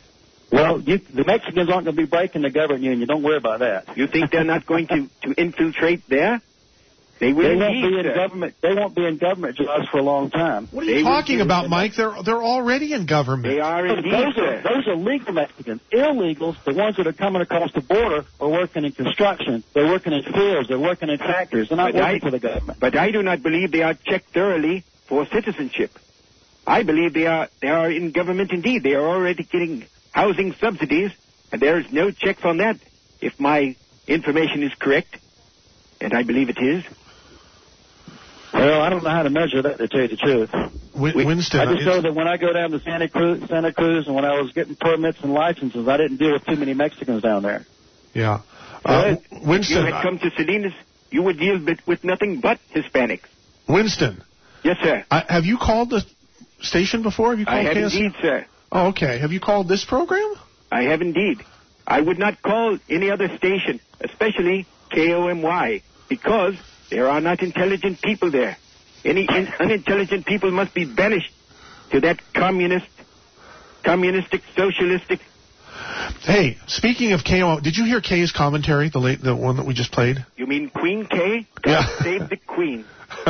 Well, you, the Mexicans aren't going to be breaking the government union. Don't worry about that. You think they're not going to, to infiltrate there? They will They won't indeed, be in sir. government. They won't be in government jobs for a long time. What are you talking about, Mike? They're they're already in government. They are indeed, Those sir. are, those are legal Mexicans. Illegals, the ones that are coming across the border, are working in construction. They're working in fields. They're working in factories. They're not But working I- for the government. But I do not believe they are checked thoroughly for citizenship. I believe they are they are in government indeed. They are already getting housing subsidies And there is no checks on that, if my information is correct, and I believe it is. Well, I don't know how to measure that, to tell you the truth. Win- Winston, I just it's- know that when I go down to Santa Cruz, Santa Cruz, and when I was getting permits and licenses, I didn't deal with too many Mexicans down there. Yeah. Uh, Winston, if you had come to Salinas, you would deal with, with nothing but Hispanics. Winston. Yes, sir. I, have you called the station before? Have you called I have K S C? indeed, sir. Oh, okay. Have you called this program? I have indeed. I would not call any other station, especially K O M Y, because there are not intelligent people there. Any in- unintelligent people must be banished to that communist, communistic, socialistic. Hey, speaking of K O, did you hear Kay's commentary, the late, the one that we just played? You mean Queen K? God Yeah. save the Queen.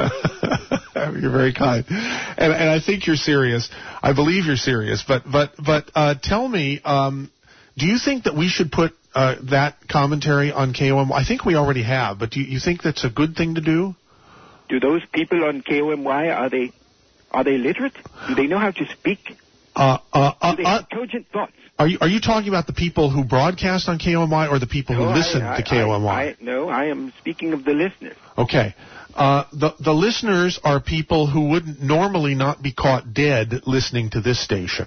You're very kind, and and I think you're serious. I believe you're serious. But but but uh, tell me, um, do you think that we should put uh, that commentary on K O M? I think we already have, but do you, you think that's a good thing to do? Do those people on K O M Y, are they are they literate? Do they know how to speak? Uh, uh, uh, Do they have cogent thoughts? Are you are you talking about the people who broadcast on K O M Y or the people who No, listen I, I, to K O M Y? I, I, no, I am speaking of the listeners. Okay. Uh, the the listeners are people who would normally not be caught dead listening to this station,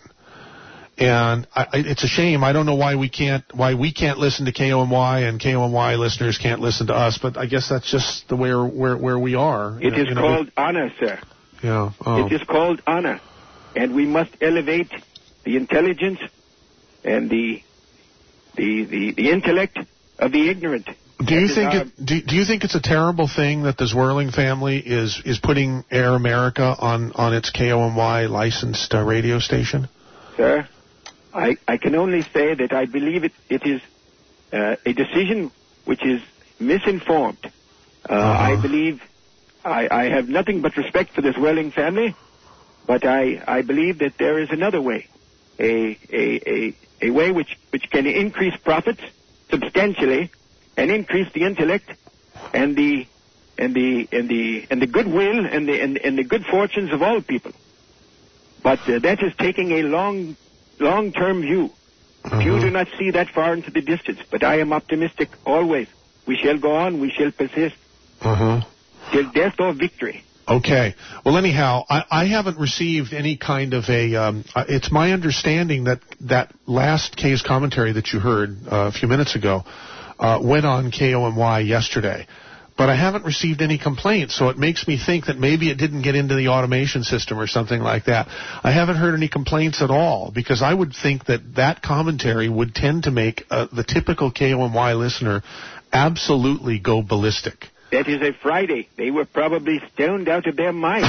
and I, I, it's a shame. I don't know why we can't why we can't listen to K O M Y and K O M Y listeners can't listen to us. But I guess that's just the way where where we are. It you is know, you know, called honor, sir. Yeah. Oh. It is called honor, and we must elevate the intelligence and the the the, the intellect of the ignorant. Do you That is think our- it, do, do you think it's a terrible thing that the Zwirling family is is putting Air America on, on its K O M Y licensed uh, radio station? Sir, I, I can only say that I believe it, it is uh, a decision which is misinformed. Uh, Uh-huh. I believe I, I have nothing but respect for this Welling family, but I, I believe that there is another way, a, a, a, a way which, which can increase profits substantially and increase the intellect and the and the and the and the goodwill and the and, and the good fortunes of all people. But uh, that is taking a long, long-term view. Uh-huh. Few do not see that far into the distance, but I am optimistic always. We shall go on. We shall persist Uh-huh. till death or victory. Okay. Well, anyhow, I, I haven't received any kind of a. Um, uh, it's my understanding that that last K's commentary that you heard uh, a few minutes ago uh, went on K O M Y yesterday, but I haven't received any complaints. So it makes me think that maybe it didn't get into the automation system or something like that. I haven't heard any complaints at all because I would think that that commentary would tend to make uh, the typical K O M Y listener absolutely go ballistic. That is a Friday. They were probably stoned out of their minds.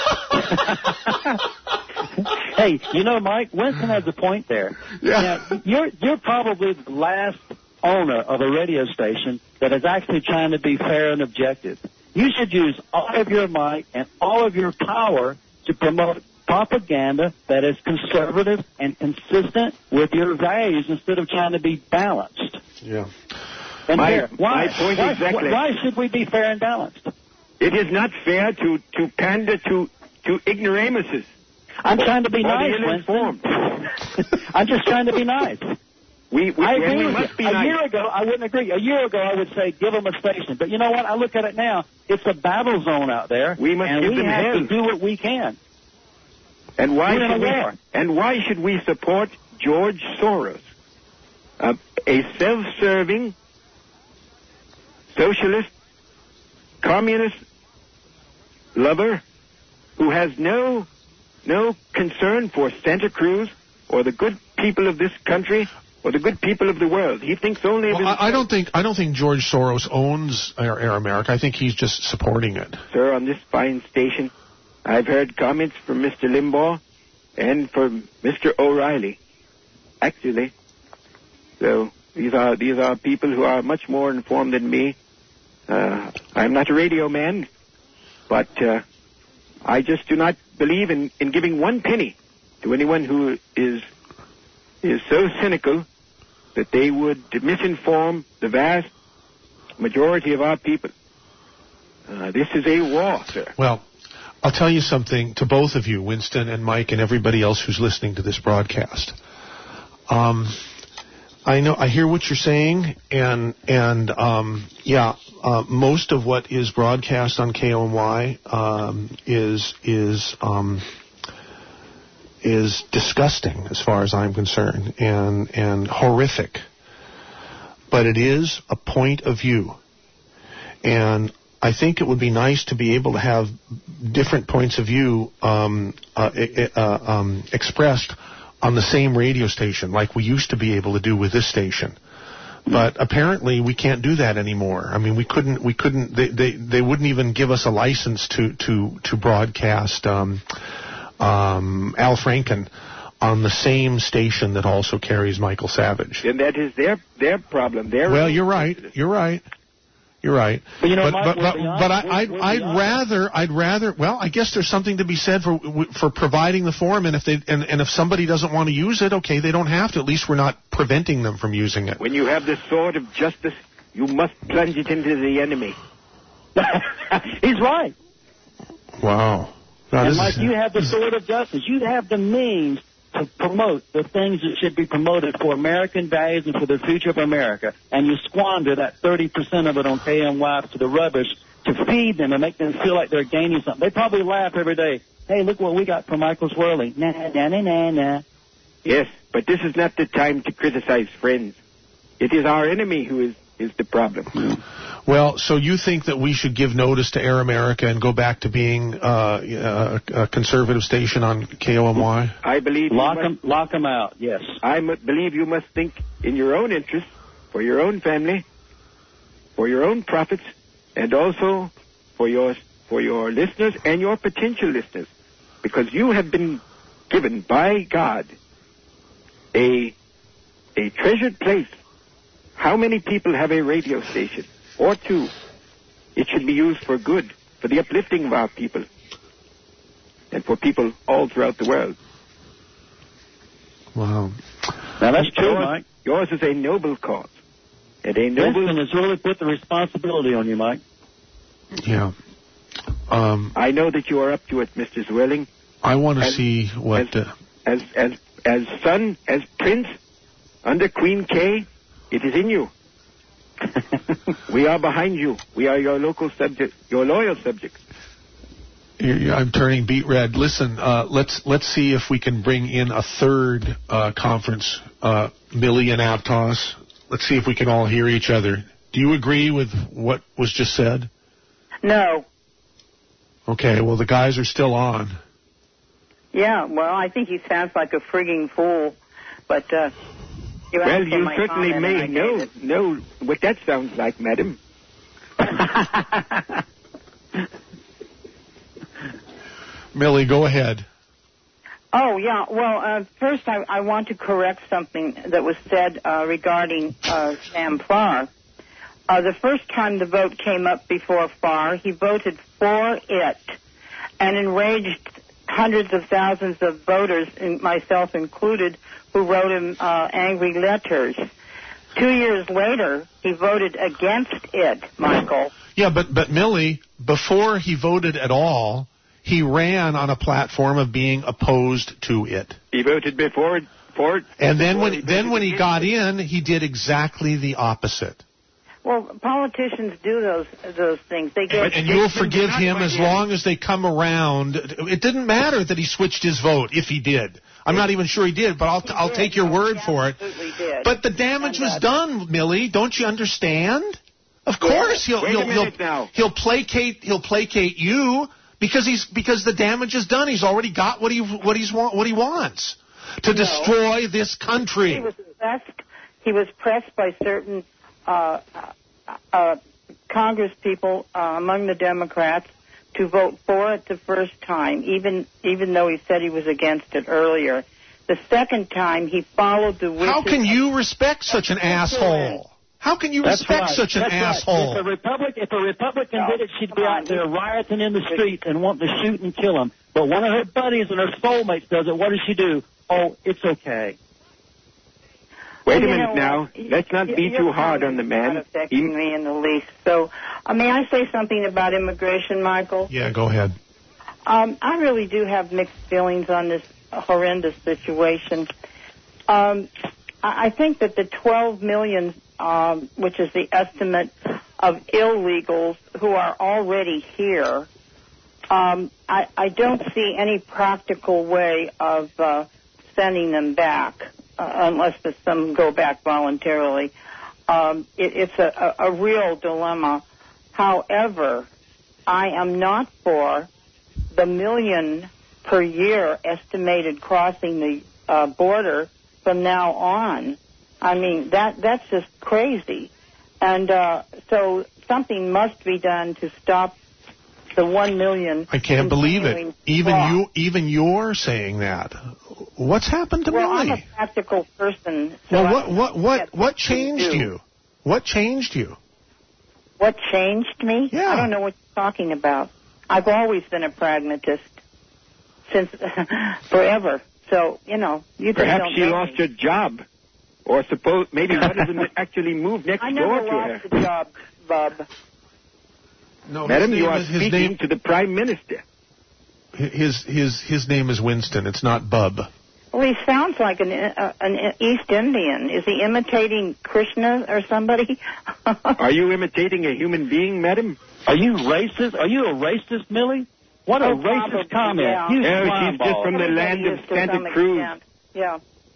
Hey, you know, Mike, Winston has a point there. Yeah. Now, you're you're probably the last owner of a radio station that is actually trying to be fair and objective. You should use all of your might and all of your power to promote propaganda that is conservative and consistent with your values instead of trying to be balanced. Yeah. And My- fair. Why, my point why, exactly. why should we be fair and balanced? It is not fair to, to pander to, to ignoramuses. I'm trying to be Or the nice, ill-informed. Winston. I'm just trying to be nice. We, we, I and agree we with must you. be a nice. year ago, I wouldn't agree. A year ago, I would say give them a station. But you know what? I look at it now. It's a battle zone out there. We must and give we them have hell. to do what we can. And why We're in a should we? war. And why should we support George Soros, uh, a self-serving, socialist, communist lover who has no no concern for Santa Cruz or the good people of this country or the good people of the world? He thinks only of Well, his I, I don't think I don't think George Soros owns Air, Air America. I think he's just supporting it. Sir, on this fine station, I've heard comments from Mister Limbaugh and from Mister O'Reilly, actually. So these are these are people who are much more informed than me. Uh, I'm not a radio man, but uh, I just do not believe in, in giving one penny to anyone who is is so cynical that they would misinform the vast majority of our people. Uh, this is a war, sir. Well, I'll tell you something to both of you, Winston and Mike and everybody else who's listening to this broadcast. Um, I know. I hear what you're saying, and and um, yeah, uh, most of what is broadcast on K O M Y um, is is um, is disgusting as far as I'm concerned, and and horrific. But it is a point of view, and I think it would be nice to be able to have different points of view um, uh, uh, um, expressed on the same radio station, like we used to be able to do with this station. But apparently we can't do that anymore. I mean, we couldn't, we couldn't, they, they, they wouldn't even give us a license to, to, to broadcast um, um, Al Franken on the same station that also carries Michael Savage. And that is their their problem. Their well, you're right. You're right. You're right. But, you know, but, Mike, but, but, beyond, but I, I'd, we're, we're I'd rather, I'd rather, well, I guess there's something to be said for for providing the forum, and if they and, and if somebody doesn't want to use it, okay, they don't have to. At least we're not preventing them from using it. When you have the sword of justice, you must plunge it into the enemy. He's right. Wow. Now, and Mike, is, you have the sword of justice. You have the means to promote the things that should be promoted for American values and for the future of America. And you squander that thirty percent of it on K M Y to the rubbish to feed them and make them feel like they're gaining something. They probably laugh every day. Hey, look what we got from Michael Swirling. Nah, nah, nah, nah, nah. Yes, but this is not the time to criticize friends. It is our enemy who is, is the problem. Mm. Well, so you think that we should give notice to Air America and go back to being uh, a, a conservative station on K O M Y? I believe lock you must, them, lock them out. Yes. I m- believe you must think in your own interest, for your own family, for your own profits, and also for your for your listeners and your potential listeners, because you have been given by God a a treasured place. How many people have a radio station? Or two. It should be used for good, for the uplifting of our people, and for people all throughout the world. Wow. Now, that's true, yours, Mike. Yours is a noble cause. And a noble... Winston has really put the responsibility on you, Mike. Yeah. Um, I know that you are up to it, Mister Zwilling. I want to see what... As, uh, as, as, as son, as prince, under Queen K, it is in you. We are behind you. We are your local subject, your loyal subjects. I'm turning beet red. Listen, uh, let's let's see if we can bring in a third uh, conference, uh, Millie and Aptos. Let's see if we can all hear each other. Do you agree with what was just said? No. Okay, well, the guys are still on. Yeah, well, I think he sounds like a frigging fool, but... Uh, You well, you certainly may know, know what that sounds like, madam. Millie, go ahead. Oh, yeah. Well, uh, first I, I want to correct something that was said uh, regarding uh, Sam Farr. Uh, the first time the vote came up before Farr, he voted for it and enraged hundreds of thousands of voters, myself included, who wrote him uh, angry letters. Two years later, he voted against it, Michael. Yeah, but, but Millie, before he voted at all, he ran on a platform of being opposed to it. He voted before it. For it and then when, he then when he got in, he did exactly the opposite. Well, politicians do those those things. They get and, and you'll forgive him as long as they come around. It didn't matter that he switched his vote, if he did. I'm not even sure he did, but I'll t- I'll take your word for it. Did. But the damage was done, Millie. Don't you understand? Of course, he'll he'll he'll, now. he'll placate he'll placate you because he's because the damage is done. He's already got what he what he's want what he wants to no. destroy this country. He was pressed. He was pressed by certain uh, uh, Congress people uh, among the Democrats to vote for it the first time, even even though he said he was against it earlier. The second time, he followed the wishes... How can you respect such an asshole? How can you That's respect right. such an That's asshole? Right. If a Republic, if a Republican No, did it, she'd be come out on. there rioting in the streets and wanting to shoot and kill him. But one of her buddies and her soulmates does it. What does she do? Oh, it's okay. Wait well, a minute know, now. Let's not be too hard on the man. Not affecting he... me in the least. So, uh, may I say something about immigration, Michael? Yeah, go ahead. Um, I really do have mixed feelings on this horrendous situation. Um, I I think that the twelve million, um, which is the estimate of illegals who are already here, um, I, I don't see any practical way of uh, sending them back, uh, unless the, some go back voluntarily. Um, it, it's a, a, a real dilemma. However, I am not for the million per year estimated crossing the uh, border from now on. I mean, that that's just crazy. And uh, so something must be done to stop the one million. I can't believe it. Even cross. you, even you're saying that. What's happened to well, Millie? I'm a practical person. So well, I what what what get what to changed do. you? What changed you? What changed me? Yeah. I don't know what you're talking about. I've always been a pragmatist since forever. So, you know, you Perhaps just she don't know lost me. her job. Or suppose maybe one of them actually moved next I door never to lost her. a job, Bob. No, Madam, his you name are is- his speaking name- to the Prime Minister. His his his name is Winston. It's not Bub. Well, he sounds like an uh, an East Indian. Is he imitating Krishna or somebody? Are you imitating a human being, madam? Are you racist? Are you a racist, Millie? What a Oh, racist probably, comment. yeah. You No, slime she's just ball. from the Everybody land of is to Santa some Cruz. extent. Yeah.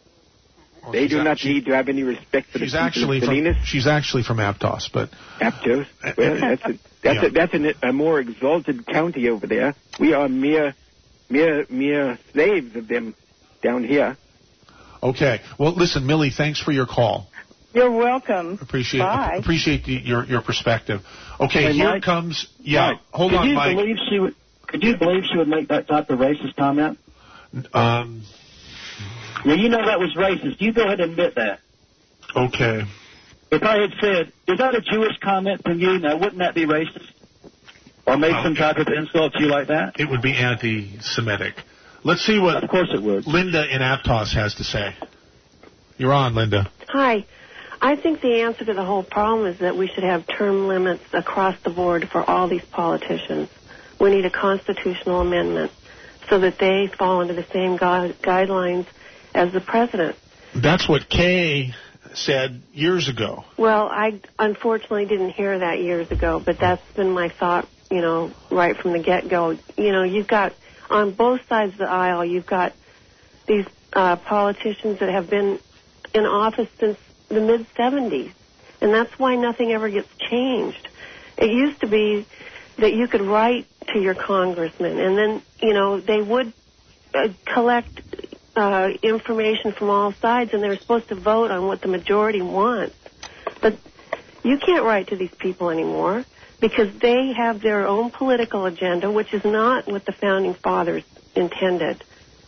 They do not need to have any respect for the She's people actually of from Salinas. she's actually from Aptos, but Aptos. Well, that's a, that's Yeah. a, that's an, a more exalted county over there. We are mere mere mere slaves of them down here. okay. Well, listen, Millie, thanks for your call. You're welcome. Appreciate Bye. appreciate the, your your perspective. Okay, Hey, here Mike? comes. Yeah, Mike, hold could on, you Mike. Believe she would, could you believe she would make that type of racist comment? Um. Yeah, you know that was racist. You go ahead and admit that. Okay. If I had said, is that a Jewish comment from you? Now, wouldn't that be racist? Or made some type of insult to you like that? It would be anti-Semitic. Let's see what Of course it would. Linda in Aptos has to say. You're on, Linda. Hi. I think the answer to the whole problem is that we should have term limits across the board for all these politicians. We need a constitutional amendment so that they fall under the same gu- guidelines as the president. That's what Kay said years ago. Well, I unfortunately didn't hear that years ago, but that's been my thought, you know, right from the get-go. You know, you've got, on both sides of the aisle, you've got these uh, politicians that have been in office since the mid seventies, and that's why nothing ever gets changed. It used to be that you could write to your congressman, and then, you know, they would uh, collect uh, information from all sides, and they were supposed to vote on what the majority wants. But you can't write to these people anymore because they have their own political agenda, which is not what the Founding Fathers intended.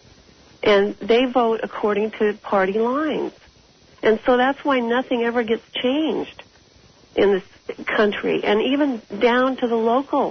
And they vote according to party lines. And so that's why nothing ever gets changed in this country, and even down to the local.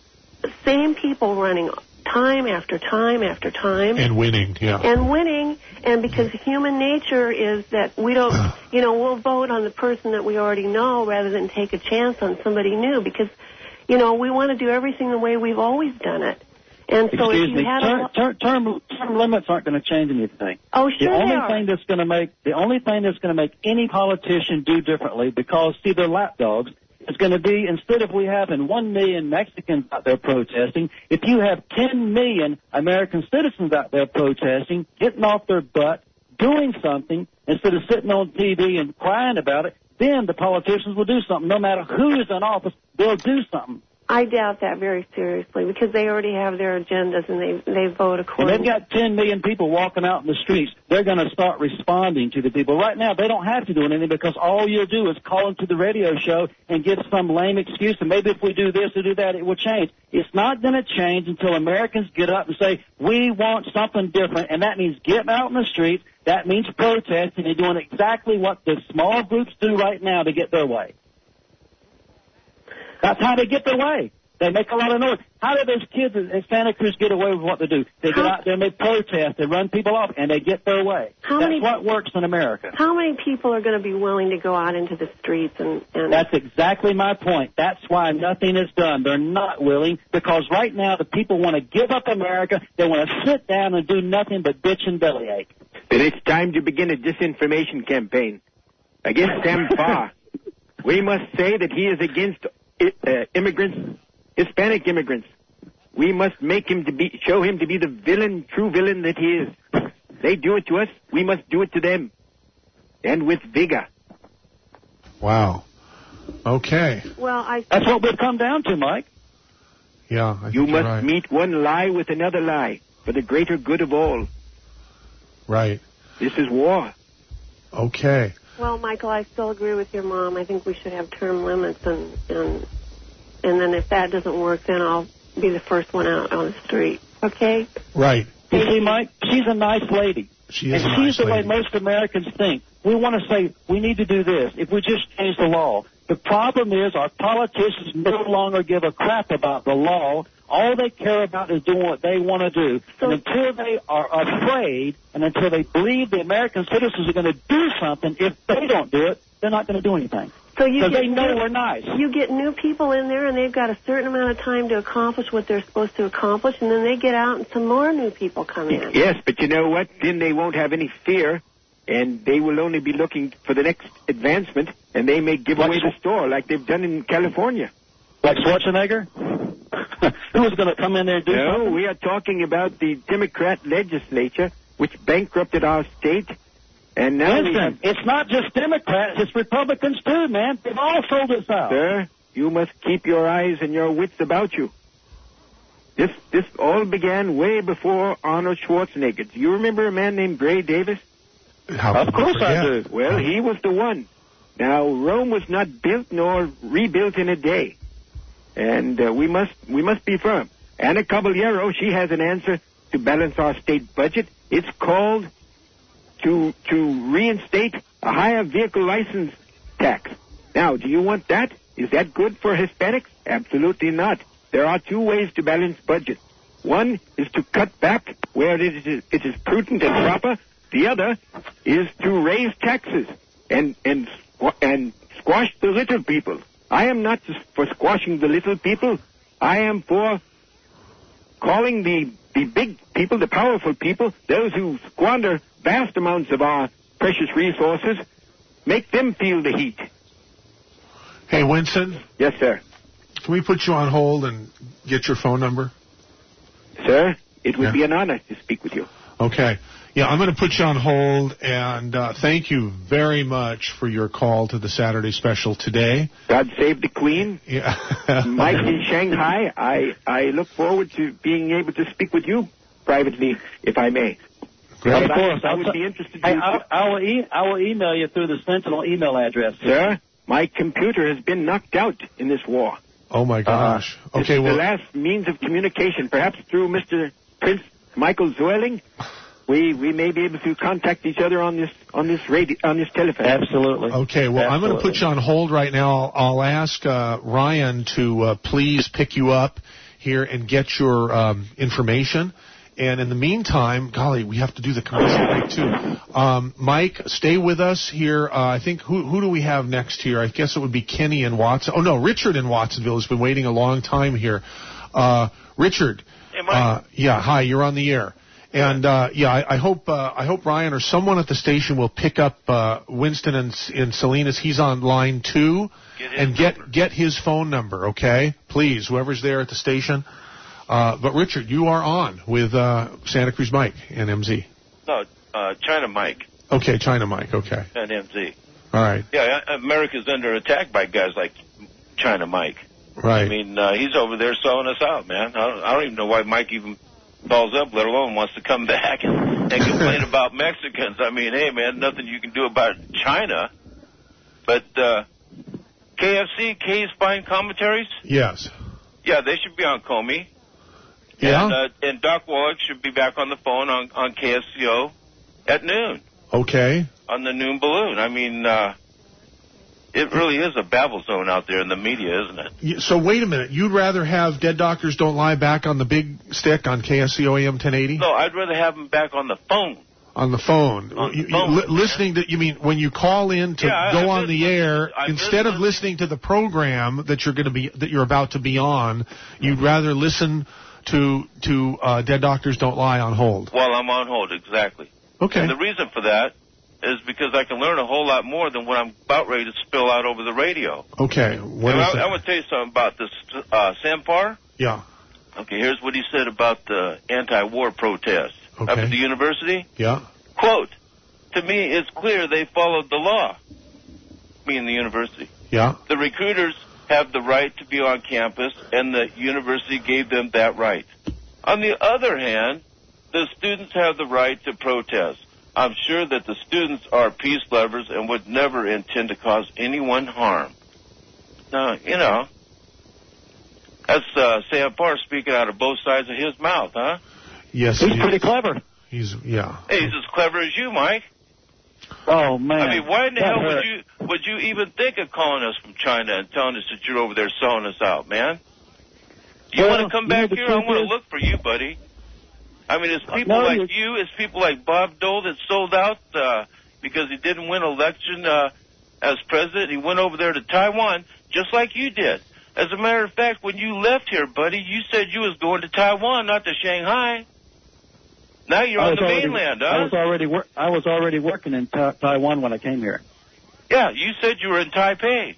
Same people running time after time after time. And winning, yeah. And winning, and because human nature is that we don't, you know, we'll vote on the person that we already know rather than take a chance on somebody new because, you know, we want to do everything the way we've always done it. And so Excuse if you me, had term, a... term, term, term limits aren't going to change anything. Oh, sure The only they are. thing that's going to make the only thing that's going to make any politician do differently, because see, they're lapdogs, is going to be instead of we having one million Mexicans out there protesting, if you have ten million American citizens out there protesting, getting off their butt, doing something instead of sitting on T V and crying about it, then the politicians will do something. No matter who is in office, they'll do something. I doubt that very seriously because they already have their agendas and they they vote And accordingly. they've got ten million people walking out in the streets. They're going to start responding to the people. Right now, they don't have to do anything because all you'll do is call into the radio show and give some lame excuse. And maybe if we do this or do that, it will change. It's not going to change until Americans get up and say, we want something different. And that means getting out in the streets. That means protesting and doing exactly what the small groups do right now to get their way. That's how they get their way. They make a lot of noise. How do those kids in Santa Cruz get away with what they do? They get out there and they protest. They run people off, and they get their way. How That's many- what works in America. How many people are going to be willing to go out into the streets and... and That's exactly my point. That's why nothing is done. They're not willing because right now the people want to give up America. They want to sit down and do nothing but bitch and bellyache. Then it's time to begin a disinformation campaign against Sam Farr. We must say that he is against uh, immigrants, Hispanic immigrants. We must make him to be, show him to be the villain, true villain that he is. They do it to us, we must do it to them. And with vigor. Wow. Okay. Well, I... That's what we've come down to, Mike. Yeah, I think You you're must right. meet one lie with another lie for the greater good of all. Right. This is war. Okay. Well, Michael, I still agree with your mom. I think we should have term limits, and and and then if that doesn't work, then I'll be the first one out on the street. Okay? Right. You see, Mike, she's a nice lady. She is and a she's nice the lady. way most Americans think. We want to say, we need to do this. If we just change the law. The problem is our politicians no longer give a crap about the law. All they care about is doing what they want to do. And until they are afraid and until they believe the American citizens are going to do something, if they don't do it, they're not going to do anything. So you Because get they know new, we're nice. You get new people in there, and they've got a certain amount of time to accomplish what they're supposed to accomplish, and then they get out, and some more new people come in. Yes, but you know what? Then they won't have any fear, and they will only be looking for the next advancement, and they may give away the store like they've done in California. Like Schwarzenegger? Who's going to come in there and do no, something? No, we are talking about the Democrat legislature, which bankrupted our state. And now we Listen, have... it's not just Democrats, it's Republicans too, man. They've all sold us out. Sir, you must keep your eyes and your wits about you. This this all began way before Arnold Schwarzenegger. Do you remember a man named Gray Davis? How of course I do. Well, he was the one. Now, Rome was not built nor rebuilt in a day. And uh, we must we must be firm. Anna Caballero, she has an answer to balance our state budget. It's called to to reinstate a higher vehicle license tax. Now, do you want that? Is that good for Hispanics? Absolutely not. There are two ways to balance budget. One is to cut back where it is, it is prudent and proper. The other is to raise taxes and and and squash the little people. I am not for squashing the little people. I am for calling the the big people, the powerful people, those who squander vast amounts of our precious resources, make them feel the heat. Hey, Winston? Yes, sir. Can we put you on hold and get your phone number? Sir, it would Yeah. be an honor to speak with you. Okay. Yeah, I'm going to put you on hold, and uh, thank you very much for your call to the Saturday special today. God save the Queen. Yeah. Mike in Shanghai, I, I look forward to being able to speak with you privately, if I may. Great. Of course. I, I I'll would t- be interested Hey, to... I, I, will e- I will email you through the Sentinel email address. Sir, my computer has been knocked out in this war. Oh, my gosh. Uh, okay, this is well... the last means of communication, perhaps through Mister Prince Michael Zwilling. We we may be able to contact each other on this on this radio on this telephone. Absolutely. Okay, well, Absolutely. I'm going to put you on hold right now. I'll, I'll ask uh, Ryan to uh, please pick you up here and get your um, information. And in the meantime, golly, we have to do the commercial break, too. Um, Mike, stay with us here. Uh, I think, who who do we have next here? I guess it would be Kenny in Watson. Oh, no, Richard in Watsonville has been waiting a long time here. Uh, Richard. Hey, Mike. Uh, yeah, hi, you're on the air. And uh, yeah, I, I hope uh, I hope Ryan or someone at the station will pick up uh, Winston in, in Salinas. He's on line two, Get his and get number. get his phone number, okay? Please, whoever's there at the station. Uh, but Richard, you are on with uh, Santa Cruz Mike and M Z. No, uh, China Mike Okay, China Mike. Okay, and M Z. all right, Yeah, uh, America's under attack by guys like China Mike. right. I mean, uh, he's over there selling us out, man. I don't, I don't even know why Mike even calls up, let alone wants to come back and, and complain about Mexicans. I mean, hey, man, nothing you can do about China. But uh, K F C, K's Fine Commentaries, Yes. yeah, they should be on Comey. Yeah. And, uh, and Doc Wallach should be back on the phone on, on K S C O at noon Okay. on the noon balloon. I mean, uh, it really is a babble zone out there in the media, isn't it? Y- So wait a minute. You'd rather have Dead Doctors Don't Lie back on the big stick on K S C O A M ten eighty? No, I'd rather have them back on the phone. On the phone. On the You- you- phone, li- listening to, you mean when you call in to Yeah, I- go I've on been the listening- air, I've instead been of listening to the program that you're going to be, that you're about to be on, you'd rather listen to, to, uh, Dead Doctors Don't Lie on hold. While I'm on hold, exactly. Okay. And the reason for that is because I can learn a whole lot more than what I'm about ready to spill out over the radio. Okay. What and is I, it? I want to tell you something about this uh, Sampar. Yeah. Okay, here's what he said about the anti-war protest Okay. up at the university. Yeah. Quote, to me, it's clear they followed the law, me and the university. Yeah. The recruiters have the right to be on campus, and the university gave them that right. On the other hand, the students have the right to protest. I'm sure that the students are peace lovers and would never intend to cause anyone harm. Now, you know, that's uh, Sam Parr speaking out of both sides of his mouth, huh? Yes, He's he pretty is. clever. He's, yeah. Hey, he's as clever as you, Mike. Oh, man. I mean, why in the That hell hurt. would you would you even think of calling us from China and telling us that you're over there selling us out, man? You Well, want to come you know, back the here? I truth want to is- look for you, buddy. I mean, it's people No, like you're- you, it's people like Bob Dole that sold out uh, because he didn't win election uh, as president. He went over there to Taiwan just like you did. As a matter of fact, when you left here, buddy, you said you was going to Taiwan, not to Shanghai. Now you're I on was the already- mainland, I huh? was already wor- I was already working in ta- Taiwan when I came here. Yeah, you said you were in Taipei.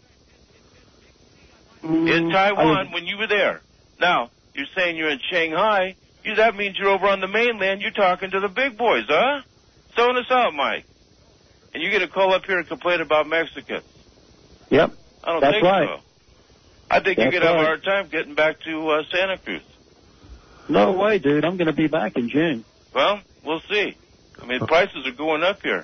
Mm, In I Taiwan was- when you were there. Now, you're saying you're in Shanghai. You, that means you're over on the mainland. You're talking to the big boys, huh? Selling us out, Mike. And you're going to call up here and complain about Mexicans. Yep. I don't That's think right. so. I think That's you're going to have a right. hard time getting back to uh, Santa Cruz. No way, dude. I'm going to be back in June. Well, we'll see. I mean, prices are going up here.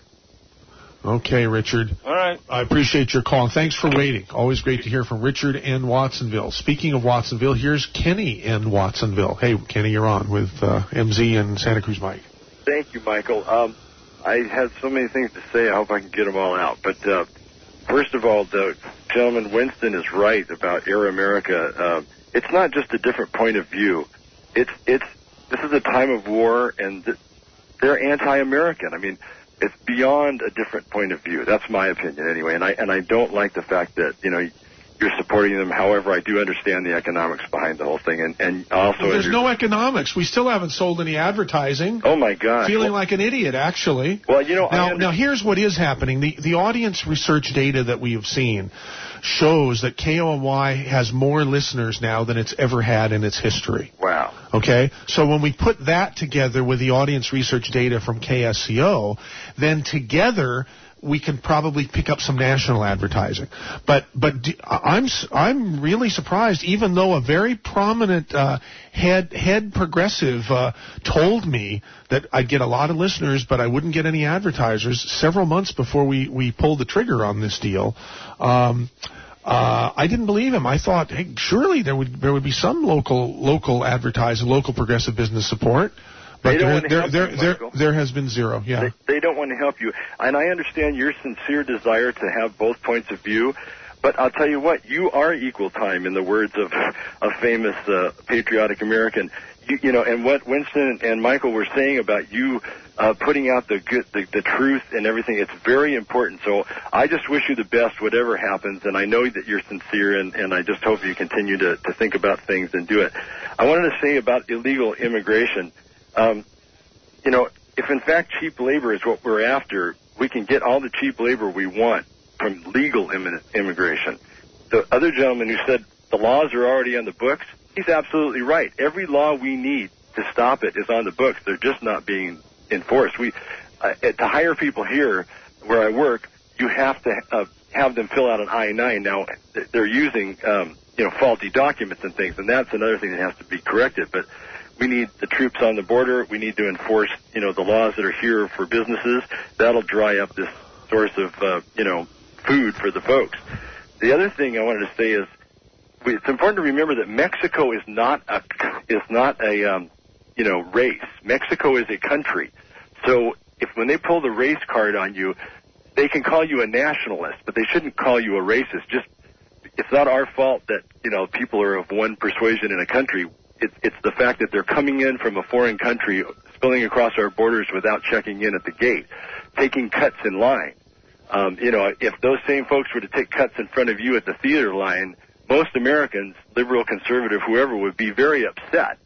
Okay, Richard. All right. I appreciate your call. Thanks for waiting. Always great to hear from Richard in Watsonville. Speaking of Watsonville, here's Kenny in Watsonville. Hey, Kenny, you're on with uh, M Z and Santa Cruz Mike. Thank you, Michael. Um, I had so many things to say. I hope I can get them all out. But uh, first of all, the gentleman Winston is right about Air America. Uh, it's not just a different point of view. It's it's this is a time of war, and th- they're anti-American. I mean, it's beyond a different point of view. That's my opinion, anyway. And I and I don't like the fact that you know you're supporting them. However, I do understand the economics behind the whole thing, and and also Well, there's as no economics. We still haven't sold any advertising. oh my gosh, Feeling well, like an idiot, actually. well, you know, I Now, under- now here's what is happening. The the audience research data that we have seen shows that K O M Y has more listeners now than it's ever had in its history. wow. Okay? So when we put that together with the audience research data from K S C O, then together we can probably pick up some national advertising. But but d- I'm s- I'm really surprised, even though a very prominent uh, head head progressive uh, told me that I'd get a lot of listeners, but I wouldn't get any advertisers several months before we we pulled the trigger on this deal. Um, Uh, I didn't believe him. I thought, hey, surely there would there would be some local local advertising, local progressive business support. But They don't there, want to there, help there, you, there, Michael. there has been zero. Yeah. They, they don't want to help you. And I understand your sincere desire to have both points of view. But I'll tell you what, you are equal time, in the words of a famous uh, patriotic American. You, you know, and what Winston and Michael were saying about you uh, putting out the good, the, the truth and everything, it's very important. So I just wish you the best, whatever happens. And I know that you're sincere, and, and I just hope you continue to, to think about things and do it. I wanted to say about illegal immigration. Um, you know, if in fact cheap labor is what we're after, we can get all the cheap labor we want from legal immi- immigration. The other gentleman who said the laws are already on the books, he's absolutely right. Every law we need to stop it is on the books. They're just not being enforced. We uh, to hire people here where I work, you have to uh, have them fill out an I nine. Now, they're using um, you know faulty documents and things, and that's another thing that has to be corrected. But we need the troops on the border. We need to enforce, you know, the laws that are here for businesses. That'll dry up this source of, uh, you know, food for the folks. The other thing I wanted to say is, we, it's important to remember that Mexico is not a is not a um, you know race. Mexico is a country. So if when they pull the race card on you, they can call you a nationalist, but they shouldn't call you a racist. Just it's not our fault that you know people are of one persuasion in a country. It's, it's the fact that they're coming in from a foreign country, spilling across our borders without checking in at the gate, taking cuts in line. Um, you know, if those same folks were to take cuts in front of you at the theater line, most Americans, liberal, conservative, whoever, would be very upset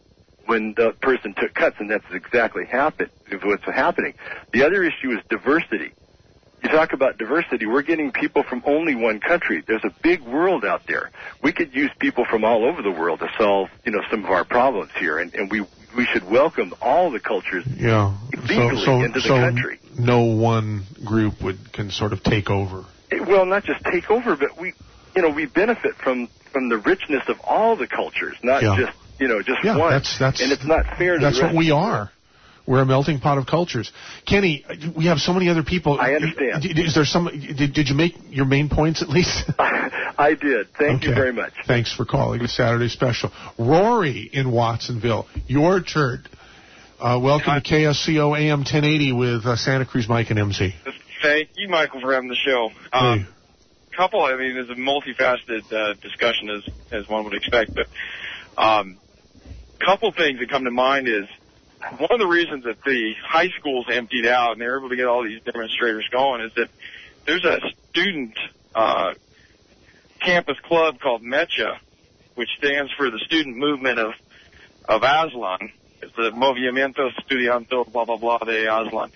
when the person took cuts, and that's exactly happen, what's happening. The other issue is diversity. You talk about diversity, we're getting people from only one country. There's a big world out there. We could use people from all over the world to solve, you know, some of our problems here, and, and we we should welcome all the cultures yeah. legally so, so, into the so country. No one group would can sort of take over. It, well, not just take over, but we, you know, we benefit from, from the richness of all the cultures, not yeah. just, you know, just yeah, one. That's, that's, and it's not fair to That's the what rest we of are. We're a melting pot of cultures. Kenny, we have so many other people. I understand. Is there some? Did, did you make your main points at least? I did. Thank okay. you very much. Thanks for calling the Saturday Special. Rory in Watsonville, your turn. Uh, welcome Hi. to K S C O A M ten eighty with uh, Santa Cruz Mike and M C. Thank you, Michael, for having the show. Um, hey. Couple, I mean, it's a multifaceted uh, discussion as as one would expect, but um, couple things that come to mind is. One of the reasons that the high schools emptied out and they were able to get all these demonstrators going is that there's a student uh, campus club called MECHA, which stands for the Student Movement of of Aztlán. It's the Movimiento Estudiantil blah, blah, blah de Aztlán.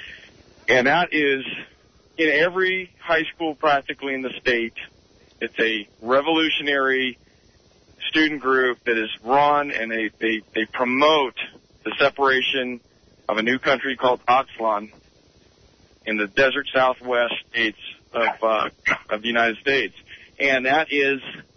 And that is in every high school practically in the state. It's a revolutionary student group that is run and they, they, they promote the separation of a new country called Aztlán in the desert southwest states of uh, of the United States. And that is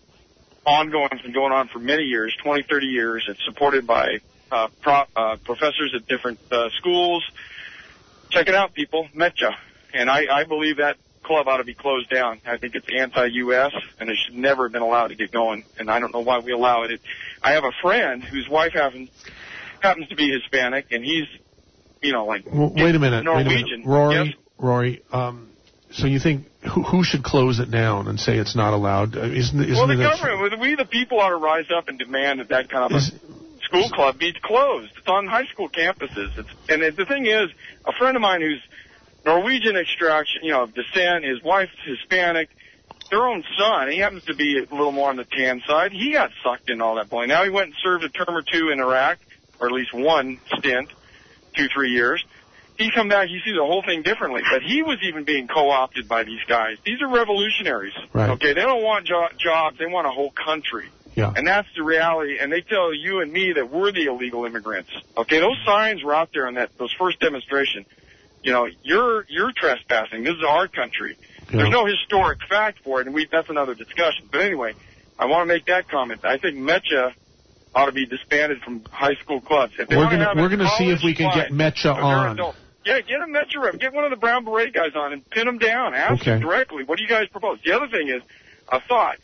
ongoing. It's been going on for many years, twenty, thirty years. It's supported by uh, pro, uh, professors at different uh, schools. Check it out, people, MECHA. And I, I believe that club ought to be closed down. I think it's anti-U S, and it should never have been allowed to get going. And I don't know why we allow it. it I have a friend whose wife happens... happens to be Hispanic, and he's, you know, like well, wait a minute, Norwegian. Wait a minute. Rory, yes? Rory, um, so you think who, who should close it down and say it's not allowed? Uh, isn't, isn't well, the it government, a, we the people ought to rise up and demand that that kind of is, a school club be closed. It's on high school campuses. It's, and it, the thing is, a friend of mine who's Norwegian extraction, you know, of descent, his wife's Hispanic, their own son, he happens to be a little more on the tan side, he got sucked in all that bullying. Now he went and served a term or two in Iraq, or at least one stint, two, three years. He come back, he sees the whole thing differently. But he was even being co-opted by these guys. These are revolutionaries. Right. Okay, they don't want jo- jobs, they want a whole country. Yeah. And that's the reality. And they tell you and me that we're the illegal immigrants. Okay, those signs were out there on that those first demonstration. You know, you're you're trespassing. This is our country. Yeah. There's no historic fact for it, and we that's another discussion. But anyway, I want to make that comment. I think MECHA ought to be disbanded from high school clubs. If they we're going to we're going to see if we can get MECHA on. Adults, yeah, get a MECHA rep. Get one of the brown beret guys on and pin them down. Ask okay. them directly, what do you guys propose? The other thing is, a thought.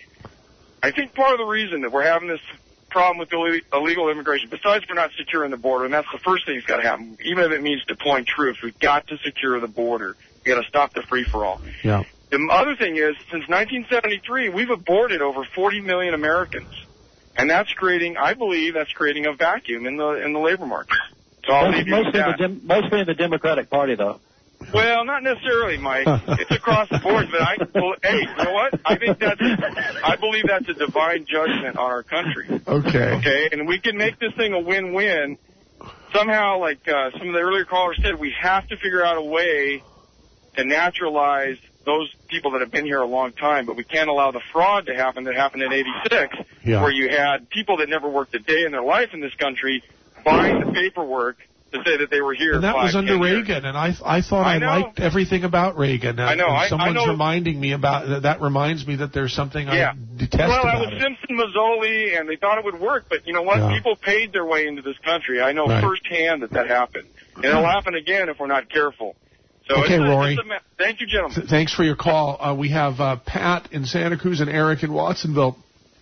I think part of the reason that we're having this problem with illegal immigration, besides for not securing the border, and that's the first thing that's got to happen, even if it means deploying troops, we've got to secure the border. We've got to stop the free-for-all. Yeah. The other thing is, since nineteen seventy-three, we've aborted over forty million Americans. And that's creating, I believe, that's creating a vacuum in the in the labor market. So I'll leave you with that. The, mostly in the Democratic Party, though. Well, not necessarily, Mike. It's across the board, but I, well, hey, you know what? I think that's, I believe that's a divine judgment on our country. Okay. Okay, and we can make this thing a win-win. Somehow, like uh, some of the earlier callers said, we have to figure out a way to naturalize those people that have been here a long time, but we can't allow the fraud to happen that happened in eighty-six, yeah. where you had people that never worked a day in their life in this country buying the paperwork to say that they were here. And that five, was under Reagan, years. and I I thought I, I liked everything about Reagan. And, I know. And I, someone's I know. reminding me about that. That reminds me that there's something yeah. I detest well, about that was it. Simpson Mazzoli, and they thought it would work, but you know what? Yeah. People paid their way into this country. I know right. firsthand that that happened, and it'll happen again if we're not careful. So okay, it's a, Rory. It's a, thank you, gentlemen. Th- thanks for your call. Uh, we have uh, Pat in Santa Cruz and Eric in Watsonville.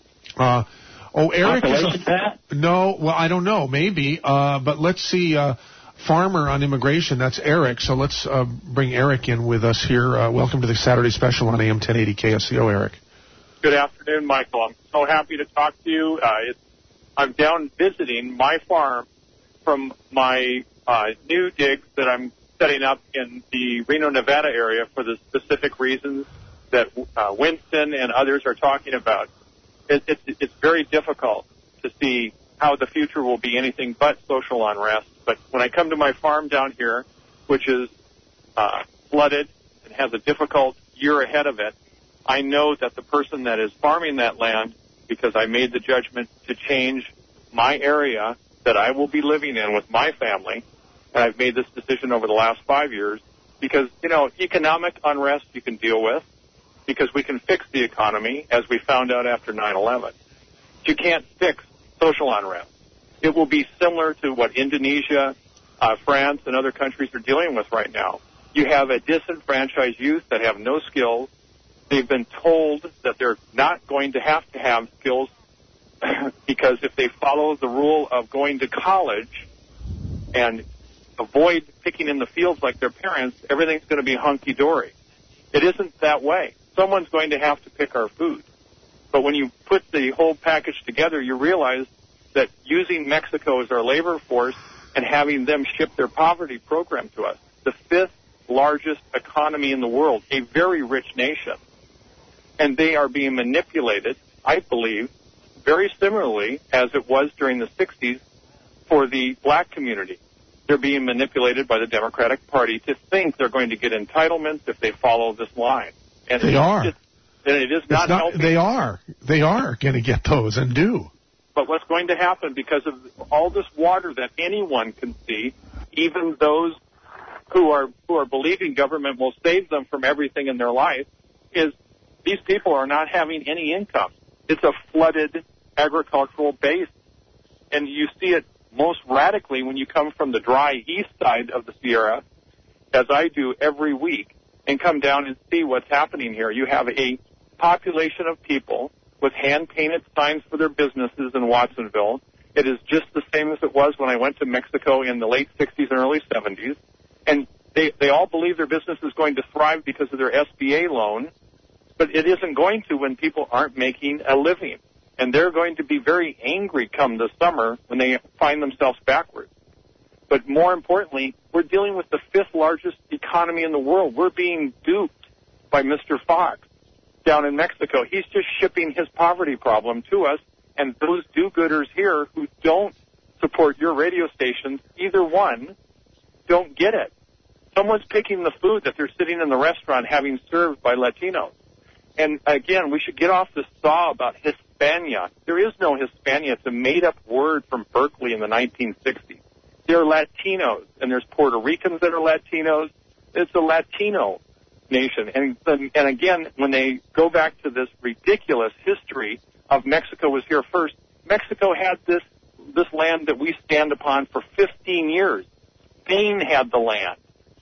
Uh, oh, Eric is a, Pat? No, well, I don't know, maybe. Uh, but let's see. Uh, Farmer on immigration, that's Eric. So let's uh, bring Eric in with us here. Uh, welcome to the Saturday Special on A M ten eighty K S C O, Eric. Good afternoon, Michael. I'm so happy to talk to you. Uh, it's, I'm down visiting my farm from my uh, new digs that I'm setting up in the Reno, Nevada area for the specific reasons that uh, Winston and others are talking about. It, it's, it's very difficult to see how the future will be anything but social unrest. But when I come to my farm down here, which is uh, flooded and has a difficult year ahead of it, I know that the person that is farming that land, because I made the judgment to change my area that I will be living in with my family, and I've made this decision over the last five years, because, you know, economic unrest you can deal with, because we can fix the economy, as we found out after nine eleven. You can't fix social unrest. It will be similar to what Indonesia, uh, France, and other countries are dealing with right now. You have a disenfranchised youth that have no skills. They've been told that they're not going to have to have skills because if they follow the rule of going to college and avoid picking in the fields like their parents, everything's going to be hunky-dory. It isn't that way. Someone's going to have to pick our food. But when you put the whole package together, you realize that using Mexico as our labor force and having them ship their poverty program to us, the fifth largest economy in the world, a very rich nation, and they are being manipulated, I believe, very similarly as it was during the sixties for the black community. They're being manipulated by the Democratic Party to think they're going to get entitlements if they follow this line. And they are. Just, and it is not, not helping. They are. They are going to get those and do. But what's going to happen because of all this water that anyone can see, even those who are who are believing government will save them from everything in their life, is these people are not having any income. It's a flooded agricultural base. And you see it most radically when you come from the dry east side of the Sierra, as I do every week, and come down and see what's happening here. You have a population of people with hand-painted signs for their businesses in Watsonville. It is just the same as it was when I went to Mexico in the late sixties and early seventies. And they, they all believe their business is going to thrive because of their S B A loan, but it isn't going to when people aren't making a living. And they're going to be very angry come the summer when they find themselves backwards. But more importantly, we're dealing with the fifth largest economy in the world. We're being duped by Mister Fox down in Mexico. He's just shipping his poverty problem to us, and those do-gooders here who don't support your radio stations, either one, don't get it. Someone's picking the food that they're sitting in the restaurant having served by Latinos. And again, we should get off this saw about Hispania. There is no Hispania. It's a made-up word from Berkeley in the nineteen sixties. They're Latinos, and there's Puerto Ricans that are Latinos. It's a Latino nation. And, and again, when they go back to this ridiculous history of Mexico was here first, Mexico had this this land that we stand upon for fifteen years. Spain had the land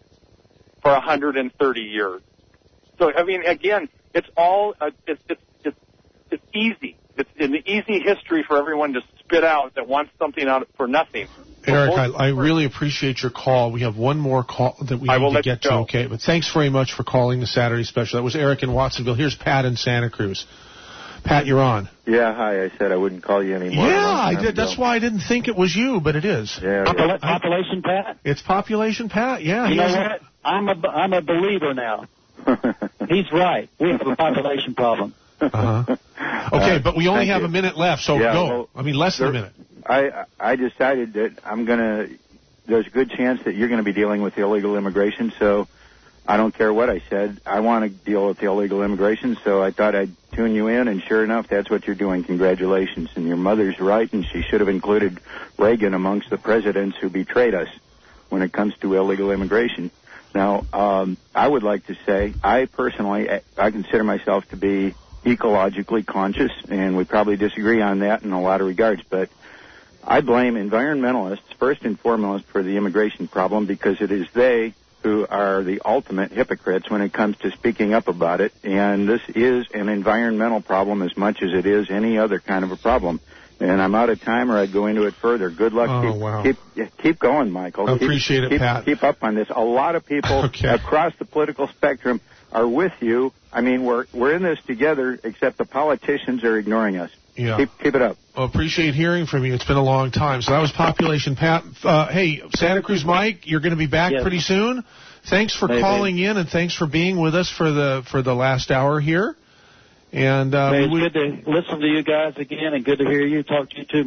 for one hundred thirty years. So, I mean, again, it's all, uh, it's, it's, it's, it's easy. It's an easy history for everyone to spit out that wants something out for nothing. Eric, I, I really appreciate your call. We have one more call that we I will need to let get you to, go. okay? But thanks very much for calling the Saturday special. That was Eric in Watsonville. Here's Pat in Santa Cruz. Pat, you're on. Yeah, hi. I said I wouldn't call you anymore. Yeah, I did. That's why I didn't think it was you, but it is. Yeah, Popula- yeah. Population Pat? It's Population Pat, yeah. You he know has a- what? I'm a, I'm a believer now. He's right. We have a population problem. Uh-huh. Okay, Uh, but we only thank have you. a minute left, so Yeah, go. well, I mean, less than a there- minute. I I decided that I'm gonna. There's a good chance that you're going to be dealing with illegal immigration, so I don't care what I said. I want to deal with the illegal immigration, so I thought I'd tune you in, and sure enough, that's what you're doing. Congratulations. And your mother's right, and she should have included Reagan amongst the presidents who betrayed us when it comes to illegal immigration. Now, um, I would like to say, I personally, I consider myself to be ecologically conscious, and we probably disagree on that in a lot of regards, but I blame environmentalists first and foremost for the immigration problem because it is they who are the ultimate hypocrites when it comes to speaking up about it, and this is an environmental problem as much as it is any other kind of a problem. And I'm out of time, or I'd go into it further. Good luck. Oh, keep, wow. keep, keep going, Michael. I appreciate keep, it, keep, Pat. Keep up on this. A lot of people Okay. across the political spectrum are with you. I mean, we're we're in this together, except the politicians are ignoring us. Yeah. Keep, keep it up. Well, appreciate hearing from you. It's been a long time. So that was Population Pat. Uh, hey, Santa Cruz Mike, you're going to be back Yes. pretty soon. Thanks for Maybe. calling in, and thanks for being with us for the for the last hour here. And uh, Hey, it's we, good to listen to you guys again, and good to hear you. Talk to you too, Mike.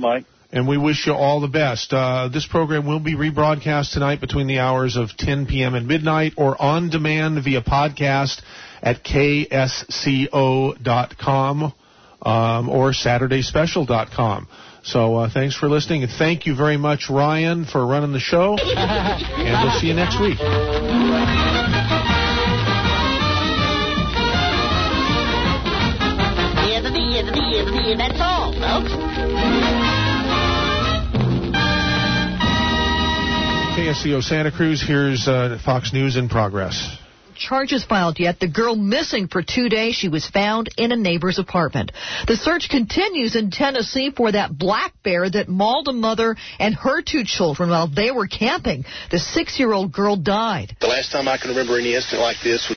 And we wish you all the best. Uh, this program will be rebroadcast tonight between the hours of ten p.m. and midnight, or on demand via podcast at K S C O dot com um, or Saturday Special dot com. So uh, thanks for listening, and thank you very much, Ryan, for running the show. And we'll see you next week. That's all, folks. K S C O Santa Cruz, here's uh, Fox News in progress. Charges filed yet. The girl missing for two days. She was found in a neighbor's apartment. The search continues in Tennessee for that black bear that mauled a mother and her two children while they were camping. The six-year-old girl died. The last time I can remember any incident like this was